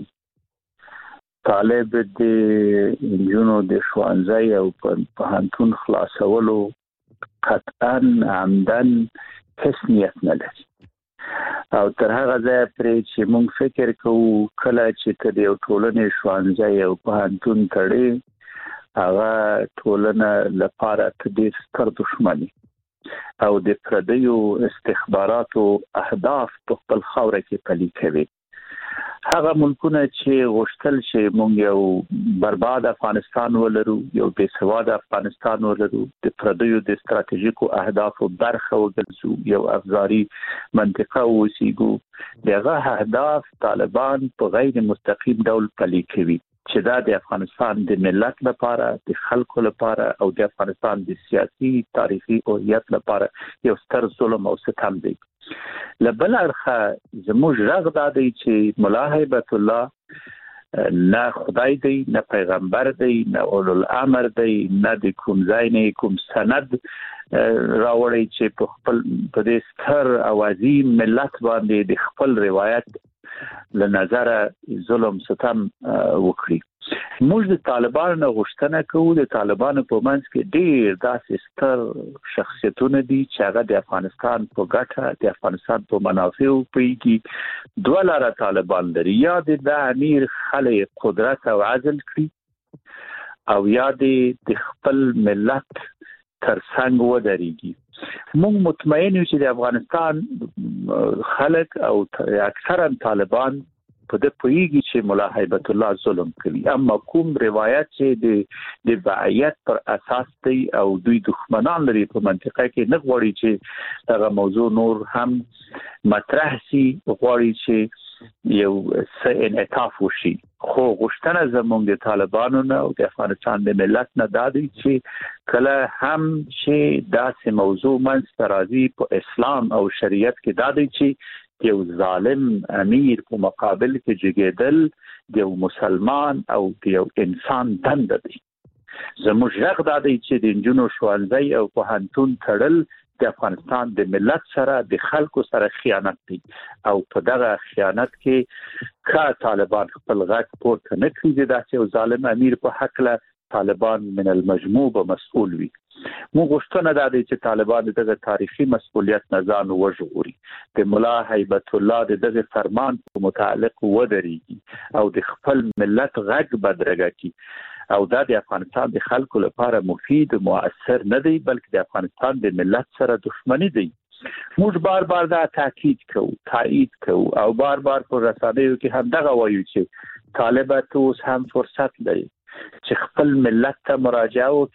طالب د نجونو د ښوونځي او پوهنتون خلاصولو قطعا عمدن هیڅ نیت نه لري او تر هغه ځایه پرې چې موږ فکر کوو کله چې ته د یو ټولنې ښوونځی او پوهنتون تړې هغه ټولنه لپاره ته ډېر ستر دښمن او د پردیو استخباراتو اهداف په خپل خاوره کې پلي کوي. هغه ملکونه چې غوښتل چې موږ یو برباد افغانستان ولرو یو بې سواده افغانستان ولرو د پردیو د ستراتیژیکو اهدافو برخه وګرځو یو افزاري منطقه واوسیږو دغه اهداف طالبان په غیر مستقیم ډول پلي کوي چې دا د افغانستان د ملت لپاره د خلکو لپاره او د افغانستان د سیاسي تاریخي هویت لپاره یو ستر ظلم او ستم دی. لبل اړخه زموږ غږ دا دی چې مولا هیبت الله نه خدای دی نه پیغمبر دی نه اولو الامر دی نه د کوم ځای نه کوم سند راوړی چې په خپل په دې ستر اوازي ملت باندې د خپل روایت له نظره ظلم ستم وکړي. موږ د طالبانو نه غوښتنه کوو د طالبانو په منځ کې ډېر داسې ستر شخصیتونه دي چې هغه د افغانستان په ګټه د افغانستان په منافعو پوهېږي. دوه لاره طالبان لري یا د امیر خلک قدرت او عزل کړي او یا د خپل ملت تر څنګ ودرېږي. موږ مطمئن یو چې د افغانستان خلک او اکثرا طالبان په دې پوهیږي چې مولا هیبت الله ظلم کوي اما کوم روایت چې د د بعیت پر اساس دی او دوی دښمنان لري په منطقه کې نه غواړي چې دغه موضوع نور هم مطرح شي غواړي چې یو څه انعطاف وشي خو غوښتنه زموږ د طالبانو نه او د افغانستان د ملت نه دا دی چې کله هم چې داسې موضوع منځته راځي په اسلام او شریعت کې دا دی چې یو ظالم امیر په مقابل کې جګیدل د یو مسلمان او د یو انسان دنده دی. زموږ غږ دا دی چې د نجونو ښوونځی او پوهنتون تړل د افغانستان د ملت سره د خلکو سره خیانت دی او په دغه خیانت کې که طالبان خپل غږ پورته نه کړي داسې یو ظالم امیر په هکله طالبان من المجموع به مسئول وي. موږ غوښتنه دا دی چې طالبان دغه تاریخي مسؤلیت نه ځان وژغوري د مولا هیبت الله د دغه فرمان په متعلق ودرېږي او د خپل ملت غږ بدرګه کړي او دا د افغانستان د خلکو لپاره مفید مؤثر نه دی بلکې د افغانستان د ملت سره دښمنی دی. موږ بار بار دا تاکید کوو تایید کوو او بار بار په رسنیو کې هم دغه وایو چې طالبان اوس هم فرصت لري چې خپل ملت ته مراجعه وکړي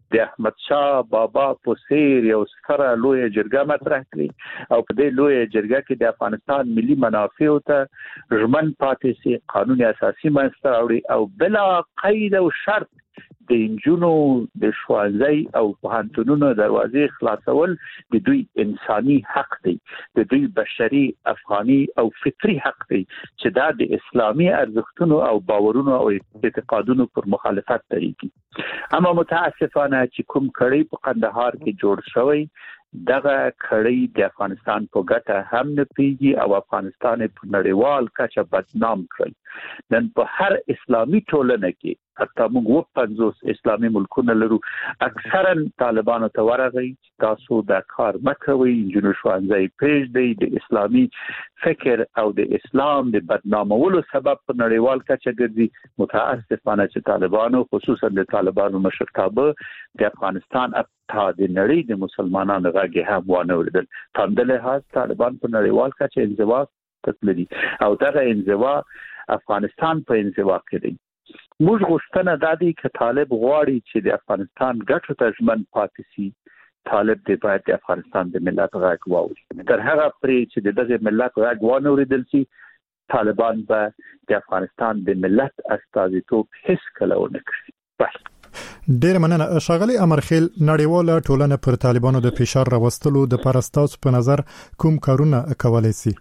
د احمد شاه بابا په څیر یو ستره لوی جرګه مطرح کړي او په دې لوی جرګه کې د افغانستان ملي منافع ته ژمن پاتې سي، قانون اساسي منځته راوړي او بلا قید او شرط د انجونو د ښوونځي او پوهنتونونو دروازې خلاصول د دوی انساني حق دی، د دوی بشري افغاني او فطري حق دی چې دا د اسلامي ارزښتونو او باورونو او اعتقادونو پر مخالفت درېږي. اما متاسفانه چې کوم کړي په قندهار کې جوړ شوی دغه کړي د افغانستان په ګټه هم نه پیږي او افغانستان په نړیوال کچه بدنام کړي. نن په هر اسلامي ټولنه کې حتی موږ و پنځوس اسلامي ملکونه لرو اکثرا طالبانو ته ورغی تاسو دا کار مکوئ، جنو ښوونځي پرېږدئ، د اسلامي فکر او د اسلام د بدنامولو سبب په نړیوال کچه ګرځي. متاسفانه چې طالبانو خصوصا د طالبانو مشرتابه د افغانستان تا د نړۍ د مسلمانانو غږ هم وانه ولیدل. تاندل هاز طالبان په نړیوال کچه انزوا تطلدي او دغه انزوا افغانستان په انزوا کې دی. موږ غوښتنه دا دی چې طالب غواړي چې د افغانستان ګټو ته ژمن پاتې شي، طالب دی باید د افغانستان د ملت غږ واوري. تر هغه پورې چې دغه ملت غږ وانه اوریدل شي طالبان به د افغانستان د ملت استازیتوب هیڅ کله ونه کړي. ډیر مننه ښاغلی امرخیل. نړیواله ټولنه پر طالبانو د فشار راوستلو د پرستاوس په نظر کوم کارونه کولای شي؟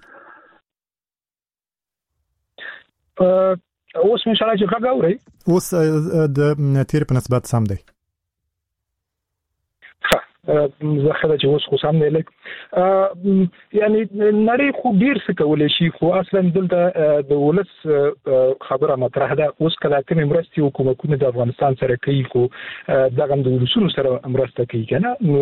اوس مې شاله چې ښه غوړي اوس د تیر په نسبت سم دی. زه خدای چې اوس خو سم نه لیک یعنی نړۍ خو ډیر څه کولای شي، خو اصلا دلته د ولس خبره مطرح ده. اوس کله کوم مرستي حکومتونه د افغانستان سره کوي خو دغه د ولسونو سره مرسته کوي کنه، نو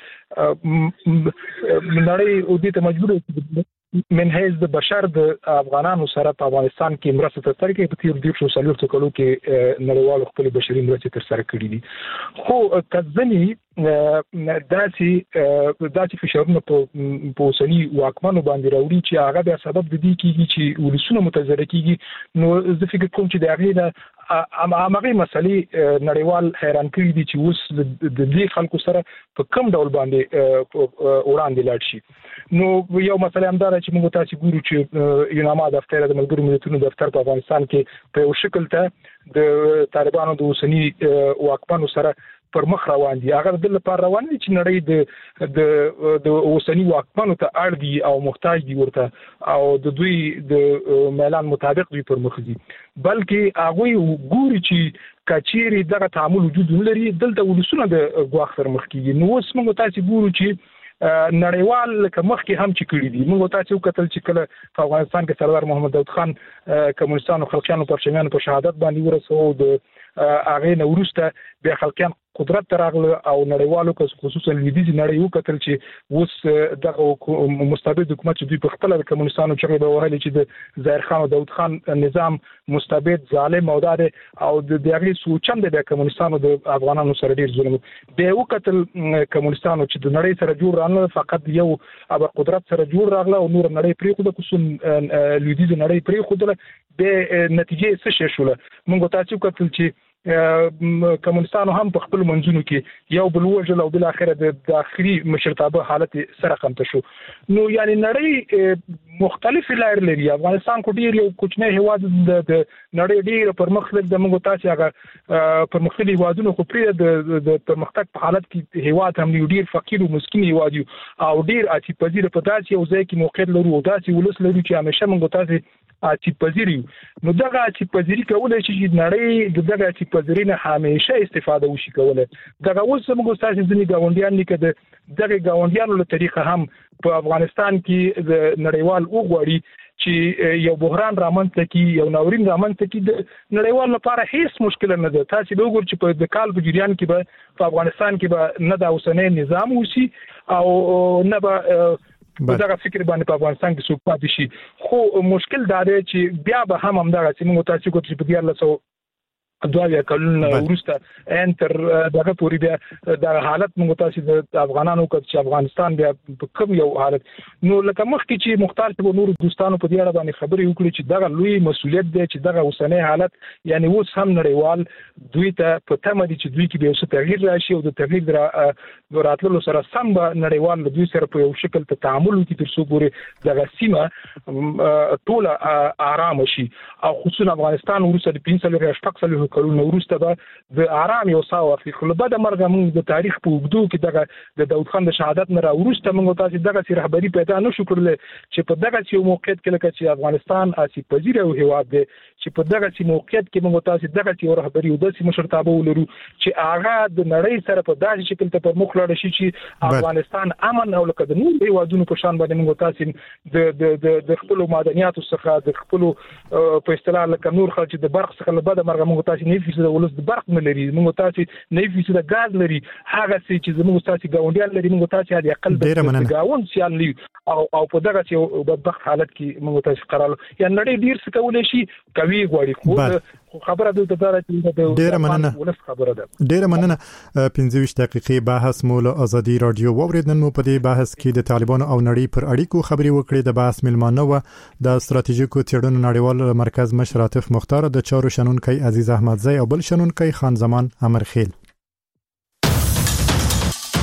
نړۍ او دې ته مجبور دي من حیث د بشر د افغانانو سره په افغانستان کې مرسته تر سره کوي. په تیر دیو شو سالو څخه کې نړیوال خپل بشري مرسته تر سره کړې دي، خو کځنی داسې داسې فشارونه په پوسنی واکمنو باندې راوړي چې هغه به سبب د دې کېږي چې ولسونه متضرر کېږي. نو زه فکر کوم چې د هغې نه امغه مسلې نړیوال حیران کړي دي چې اوس د دې خلکو سره په کوم ډول باندې وړاندې لاړ شي. نو یو مسله هم دا چې موږ تاسو ګورو چې یوناما دفتر د ملګرو ملتونو دفتر په افغانستان کې په یو شکل ته د طالبانو د اوسنی واکمنو سره پر مخ روان دي. هغه د لپاره روان دي چې نړۍ د د د اوسنی واکمنو ته اړ دي او محتاج دي ورته او د دوی د اعلان مطابق دوی پر مخ دي، بلکې هغه ګوري چې کچيري دغه تعامل وجود لري دلته ولسونه د غواخ سره مخ کیږي. نو اوس موږ تاسو ګورو چې نړیوال لکه مخکې هم چې کړی دي. موږ تاسو وکتل چې کله په افغانستان کې سردار محمد داود خان کمونستانو خلقیانو پرچمیانو په شهادت باندې ورسو، د هغه نه وروسته بیا خلقیان قدرت تراغله او نړیوالو خصوصا لویدیځ نړۍ وکتل چې اوس دغه مستبد حکومت چې دوی په خپل کمونستانو چې به وهل چې د ظاهر خان او داود خان نظام مستبد ظالم او دار او د دغه سوچند د کمونستانو د افغانانو سره ډیر ظلم به وکتل. کمونستانو چې د نړۍ سره جوړ رانه فقط یو ابر قدرت سره جوړ راغله او نور نړۍ پرې خو د کوم لویدیځ نړۍ پرې خو د نتیجې څه شې شول. موږ تاسو وکتل چې کمونستانو هم په خپل منځونو کې یو بل وجل او بل اخره د داخلي مشرتابه حالت سره قمت شو. نو یعنی نړۍ مختلف لایې لري. افغانستان کو ډیر یو کوچنی هواد د نړۍ ډیر پر مخ د موږ تاسو هغه پر مختلفي هوادونو خو پرې د پرمختګ په حالت کې هواد هم ډیر فقیر او مسکین هواد او ډیر اتی پذیر په داسې یو ځای کې موقعیت لرو او داسې ولس لرو چې همیشه موږ تاسو اتی پذیری. نو دغه اتی پذیری کولای شي چې نړۍ دغه اتی پذیری نه همیشه استفاده وشي کوله. دغه اوس موږ تاسو ځینې گاونډیان لیکه دغه گاونډیانو له طریقه هم په افغانستان کې د نړیوال اوغوړي چې یو بحران رامنځته کی یو ناورین رامنځته کی د نړیوال لپاره هیڅ مشکل نه ده. تاسو به وګورئ چې په د کال په جریان کې به په افغانستان کې به نه د اوسنۍ نظام وسی او نه به دغه فکر باندې په افغانستان کې څوک پاتې شي. خو مشکل دا دی چې بیا به هم همدغه چې موږ تاسو کوم چې په دیار لسو دوه کلونه وروسته انتر دغه پوری بیا د حالت موږ تاسو د افغانانو چې افغانستان بیا کوم یو حالت نو لکه مخکې چې مختار ته نور دوستانو په دې اړه باندې خبرې وکړي چې دغه لوی مسولیت دی چې دغه اوسنۍ حالت یعنی اوس هم نړیوال دوی ته په تمه دي چې دوی کې به څه تغییر راشي او د تغییر راتللو سره سم به نړیوال دوی سره په یو شکل ته تعامل وکړي تر څو پورې دغه سیمه ټول آرام شي او خصوصا افغانستان ورسره د پنځه لري شپږ سلو کلونو وروسته به د آرام یو ساو اخلي خو له بعد مرګ موږ د تاریخ په وګړو کې دغه د داود خان د شهادت نه راوروسته موږ تاسو دغه سي رهبری پیدا نشو کړل چې په دغه یو موقعیت کې لکه چې افغانستان اسی پذیر او هیواد دی چې په دغه سي موقعیت کې موږ تاسو دغه یو رهبری او د سي مشرتابه ولرو چې هغه د نړۍ سره په داسې شکل ته پر مخ لاړ شي چې افغانستان امن او لکه د نور هیوادونو په شان باندې موږ تاسو د د د خپل معدنیاتو څخه د خپل په اصطلاح لکه نور خلک د برق څخه له بعد مرګ موږ تاسو نه فیصد ولس د برق نه لري موږ تاسو نه فیصد غاز لري هغه چې زموږ تاسو ګاونډیان لري موږ تاسو د اقل د ګاوند سیال لري او او په دغه یو بدبخت حالت کې موږ تاسو قرار یا نړۍ ډیر څه کولای شي کوي غواړي خو خبره د تدارا چې د ډیره مننه ولس خبره ده ډیره مننه پنځه ویشت دقیقې بحث مو له ازادي رادیو ووریدن مو په دې بحث کې د طالبانو او نړۍ پر اړیکو خبري وکړې د بحث ملمانه و د ستراتیژیکو تیړنو نړیوال مرکز مشر عاطف مختار د چارو شنونکي عزیز احمدزی او بل شنونکي خان زمان امرخیل